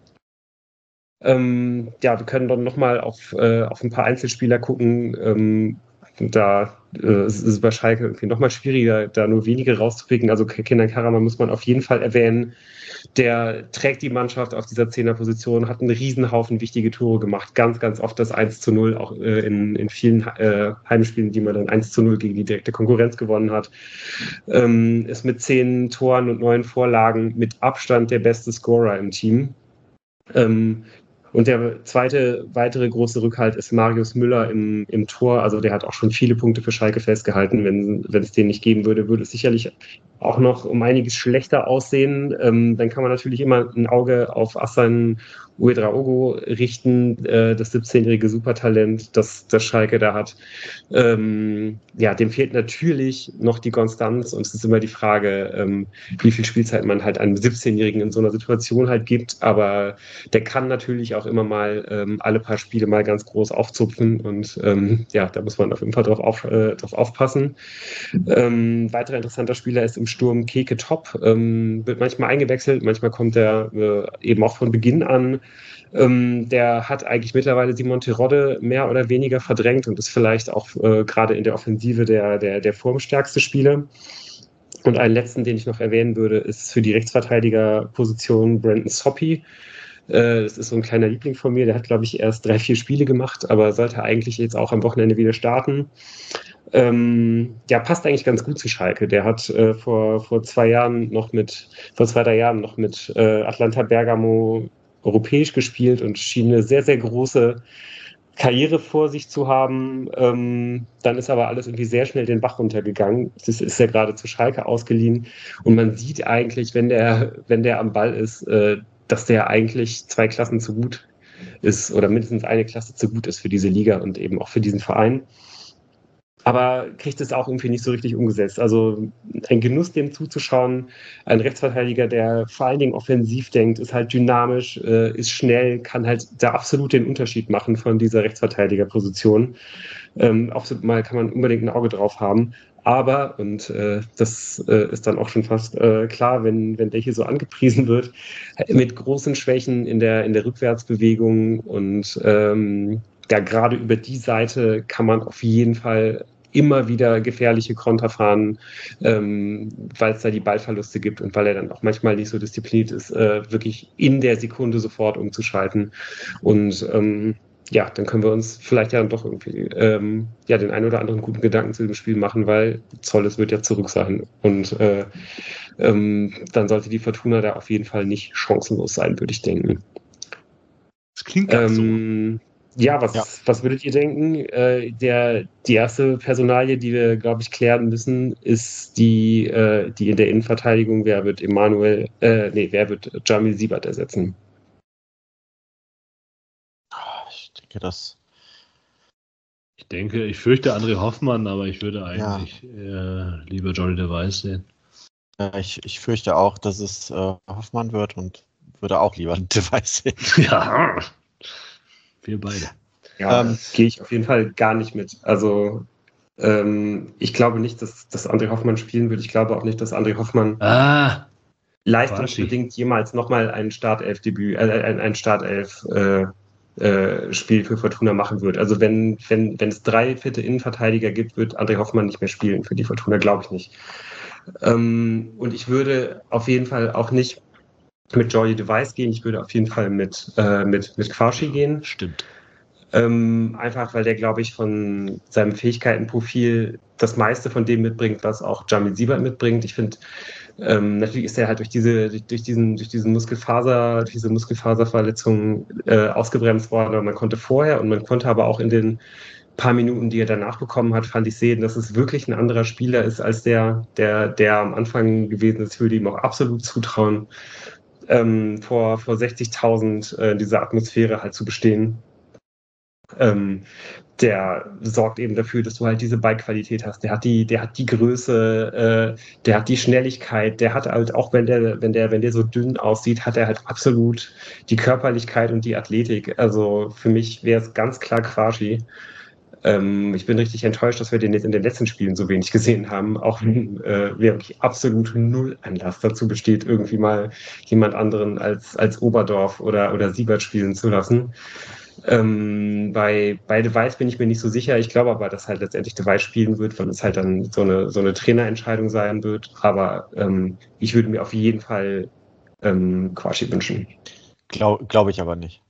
Wir können dann nochmal auf ein paar Einzelspieler gucken. Da ist es bei Schalke irgendwie nochmal schwieriger, da nur wenige rauszupicken. Also Kenan Karaman muss man auf jeden Fall erwähnen. Der trägt die Mannschaft auf dieser 10er-Position, hat einen Riesenhaufen wichtige Tore gemacht. Ganz, ganz oft das 1:0, auch in vielen Heimspielen, die man dann 1:0 gegen die direkte Konkurrenz gewonnen hat. Ist mit 10 Toren und 9 Vorlagen mit Abstand der beste Scorer im Team. Und der weitere große Rückhalt ist Marius Müller im Tor. Also der hat auch schon viele Punkte für Schalke festgehalten. Wenn es den nicht geben würde, würde es sicherlich auch noch um einiges schlechter aussehen. Dann kann man natürlich immer ein Auge auf Assan Ouedraogo richten, das 17-jährige Supertalent, das Schalke da hat. Dem fehlt natürlich noch die Konstanz und es ist immer die Frage, wie viel Spielzeit man halt einem 17-Jährigen in so einer Situation halt gibt. Aber der kann natürlich auch immer mal alle paar Spiele mal ganz groß aufzupfen und da muss man auf jeden Fall drauf aufpassen. Weiterer interessanter Spieler ist im Sturm Keke Top, wird manchmal eingewechselt, manchmal kommt er eben auch von Beginn an. Der hat eigentlich mittlerweile Simon Terodde mehr oder weniger verdrängt und ist vielleicht auch gerade in der Offensive der formstärkste Spieler. Und einen letzten, den ich noch erwähnen würde, ist für die Rechtsverteidigerposition Brandon Soppy. Das ist so ein kleiner Liebling von mir, der hat, glaube ich, erst 3-4 Spiele gemacht, aber sollte eigentlich jetzt auch am Wochenende wieder starten. passt eigentlich ganz gut zu Schalke. Der hat vor 2 Jahren noch mit Atalanta Bergamo europäisch gespielt und schien eine sehr, sehr große Karriere vor sich zu haben. Dann ist aber alles irgendwie sehr schnell den Bach runtergegangen. Das ist ja gerade zu Schalke ausgeliehen. Und man sieht eigentlich, wenn der am Ball ist, dass der eigentlich 2 Klassen zu gut ist oder mindestens eine Klasse zu gut ist für diese Liga und eben auch für diesen Verein. Aber kriegt es auch irgendwie nicht so richtig umgesetzt. Also ein Genuss, dem zuzuschauen. Ein Rechtsverteidiger, der vor allen Dingen offensiv denkt, ist halt dynamisch, ist schnell, kann halt da absolut den Unterschied machen von dieser Rechtsverteidigerposition. Auch mal kann man unbedingt ein Auge drauf haben. Aber, und das ist dann auch schon fast klar, wenn der hier so angepriesen wird, mit großen Schwächen in der Rückwärtsbewegung und gerade über die Seite kann man auf jeden Fall immer wieder gefährliche Konter fahren, weil es da die Ballverluste gibt und weil er dann auch manchmal nicht so diszipliniert ist, wirklich in der Sekunde sofort umzuschalten. Und dann können wir uns vielleicht ja dann doch irgendwie den einen oder anderen guten Gedanken zu dem Spiel machen, weil Zolles wird ja zurück sein. Und dann sollte die Fortuna da auf jeden Fall nicht chancenlos sein, würde ich denken. Das klingt ganz so. Ja, was würdet ihr denken? Die erste Personalie, die wir, glaube ich, klären müssen, ist die in der Innenverteidigung. Wer wird Jamil Siebert ersetzen? Ich fürchte André Hoffmann, aber ich würde eigentlich lieber Johnny de Wijs sehen. Ich fürchte auch, dass es Hoffmann wird und würde auch lieber de Wijs sehen. Ja. Wir beide. Ja, gehe ich auf jeden Fall gar nicht mit. Also ich glaube nicht, dass André Hoffmann spielen wird. Ich glaube auch nicht, dass André Hoffmann leistungsbedingt jemals nochmal ein Startelf-Debüt, ein Startelf-Spiel für Fortuna machen wird. Also wenn es 3 fitte Innenverteidiger gibt, wird André Hoffmann nicht mehr spielen für die Fortuna, glaube ich nicht. Und ich würde auf jeden Fall auch nicht mit Jordi de Wijs gehen. Ich würde auf jeden Fall mit Quarschi gehen. Stimmt. Einfach, weil der, glaube ich, von seinem Fähigkeitenprofil das meiste von dem mitbringt, was auch Jamil Siebert mitbringt. Ich finde, natürlich ist er halt durch diese Muskelfaserverletzung ausgebremst worden, aber man konnte vorher und man konnte aber auch in den paar Minuten, die er danach bekommen hat, fand ich sehen, dass es wirklich ein anderer Spieler ist als der am Anfang gewesen ist. Ich würde ihm auch absolut zutrauen, vor 60.000 diese Atmosphäre halt zu bestehen. Der sorgt eben dafür, dass du halt diese Ballqualität hast. Der hat die Größe, der hat die Schnelligkeit, der hat halt auch, wenn der so dünn aussieht, hat er halt absolut die Körperlichkeit und die Athletik. Also für mich wäre es ganz klar Quarschi. Ich bin richtig enttäuscht, dass wir den jetzt in den letzten Spielen so wenig gesehen haben, auch wenn wirklich absolut null Anlass dazu besteht, irgendwie mal jemand anderen als Oberdorf oder Siebert spielen zu lassen. Bei de Wijs bin ich mir nicht so sicher. Ich glaube aber, dass halt letztendlich de Wijs spielen wird, weil es halt dann so eine Trainerentscheidung sein wird. Aber ich würde mir auf jeden Fall Quarschi wünschen. Glaube ich aber nicht.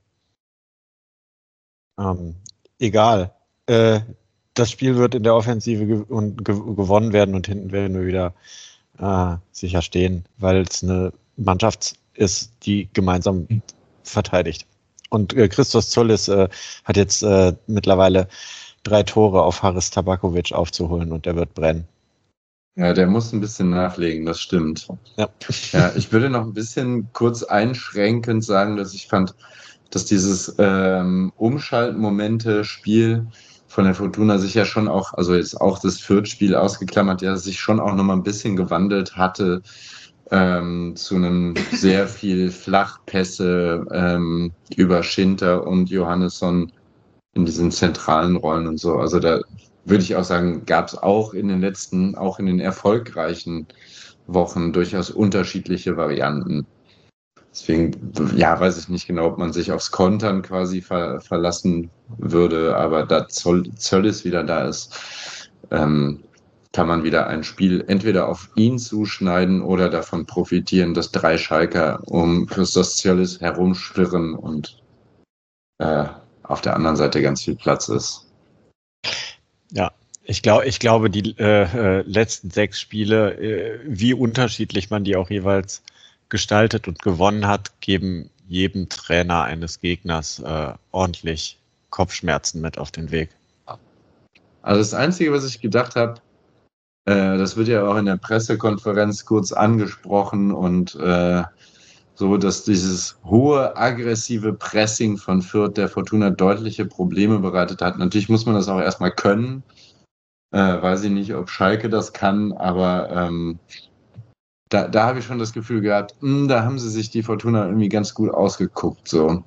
Egal. Das Spiel wird in der Offensive gewonnen werden und hinten werden wir wieder sicher stehen, weil es eine Mannschaft ist, die gemeinsam verteidigt. Und Christos Zollis hat jetzt mittlerweile 3 Tore auf Haris Tabakovic aufzuholen und der wird brennen. Ja, der muss ein bisschen nachlegen, das stimmt. Ja, ich würde noch ein bisschen kurz einschränkend sagen, dass ich fand, dass dieses Umschaltmomente-Spiel von der Fortuna sich ja schon auch, also jetzt auch das Fürth-Spiel ausgeklammert, ja, sich schon auch nochmal ein bisschen gewandelt hatte zu einem sehr viel Flachpässe über Schinter und Johannesson in diesen zentralen Rollen und so. Also da würde ich auch sagen, gab es auch in den erfolgreichen Wochen durchaus unterschiedliche Varianten. Deswegen, weiß ich nicht genau, ob man sich aufs Kontern quasi verlassen würde, aber da Zöllis wieder da ist, kann man wieder ein Spiel entweder auf ihn zuschneiden oder davon profitieren, dass 3 Schalker um Christos Zöllis herumschwirren und auf der anderen Seite ganz viel Platz ist. Ja, Ich glaube, die letzten 6 Spiele, wie unterschiedlich man die auch jeweils gestaltet und gewonnen hat, geben jedem Trainer eines Gegners ordentlich Kopfschmerzen mit auf den Weg. Also das Einzige, was ich gedacht habe, das wird ja auch in der Pressekonferenz kurz angesprochen und so, dass dieses hohe, aggressive Pressing von Fürth der Fortuna deutliche Probleme bereitet hat. Natürlich muss man das auch erstmal können. Weiß ich nicht, ob Schalke das kann, aber da habe ich schon das Gefühl gehabt, da haben sie sich die Fortuna irgendwie ganz gut ausgeguckt. So.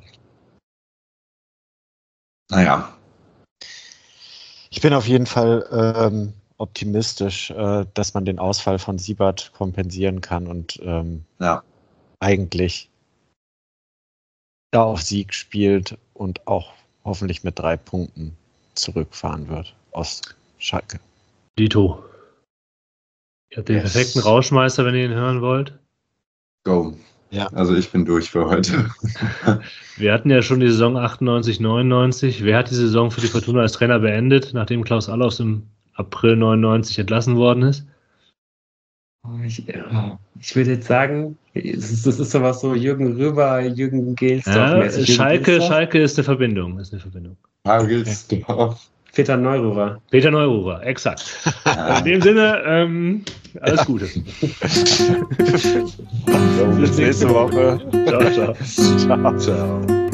Naja. Ich bin auf jeden Fall optimistisch, dass man den Ausfall von Siebert kompensieren kann und eigentlich da auf Sieg spielt und auch hoffentlich mit 3 Punkten zurückfahren wird aus Schalke. Dito. Ihr habt den perfekten Rauschmeister, wenn ihr ihn hören wollt. Go. Ja. Also ich bin durch für heute. Wir hatten ja schon die Saison 98, 99. Wer hat die Saison für die Fortuna als Trainer beendet, nachdem Klaus Allofs im April 99 entlassen worden ist? Ich würde jetzt sagen, das ist sowas so Jürgen Röber, Jürgen Gelsdorf-mäßig. Schalke ist eine Verbindung. Gelsdorf. Peter Neururer, exakt. In dem Sinne, alles Gute. Bis nächste Woche. Ciao. Ciao.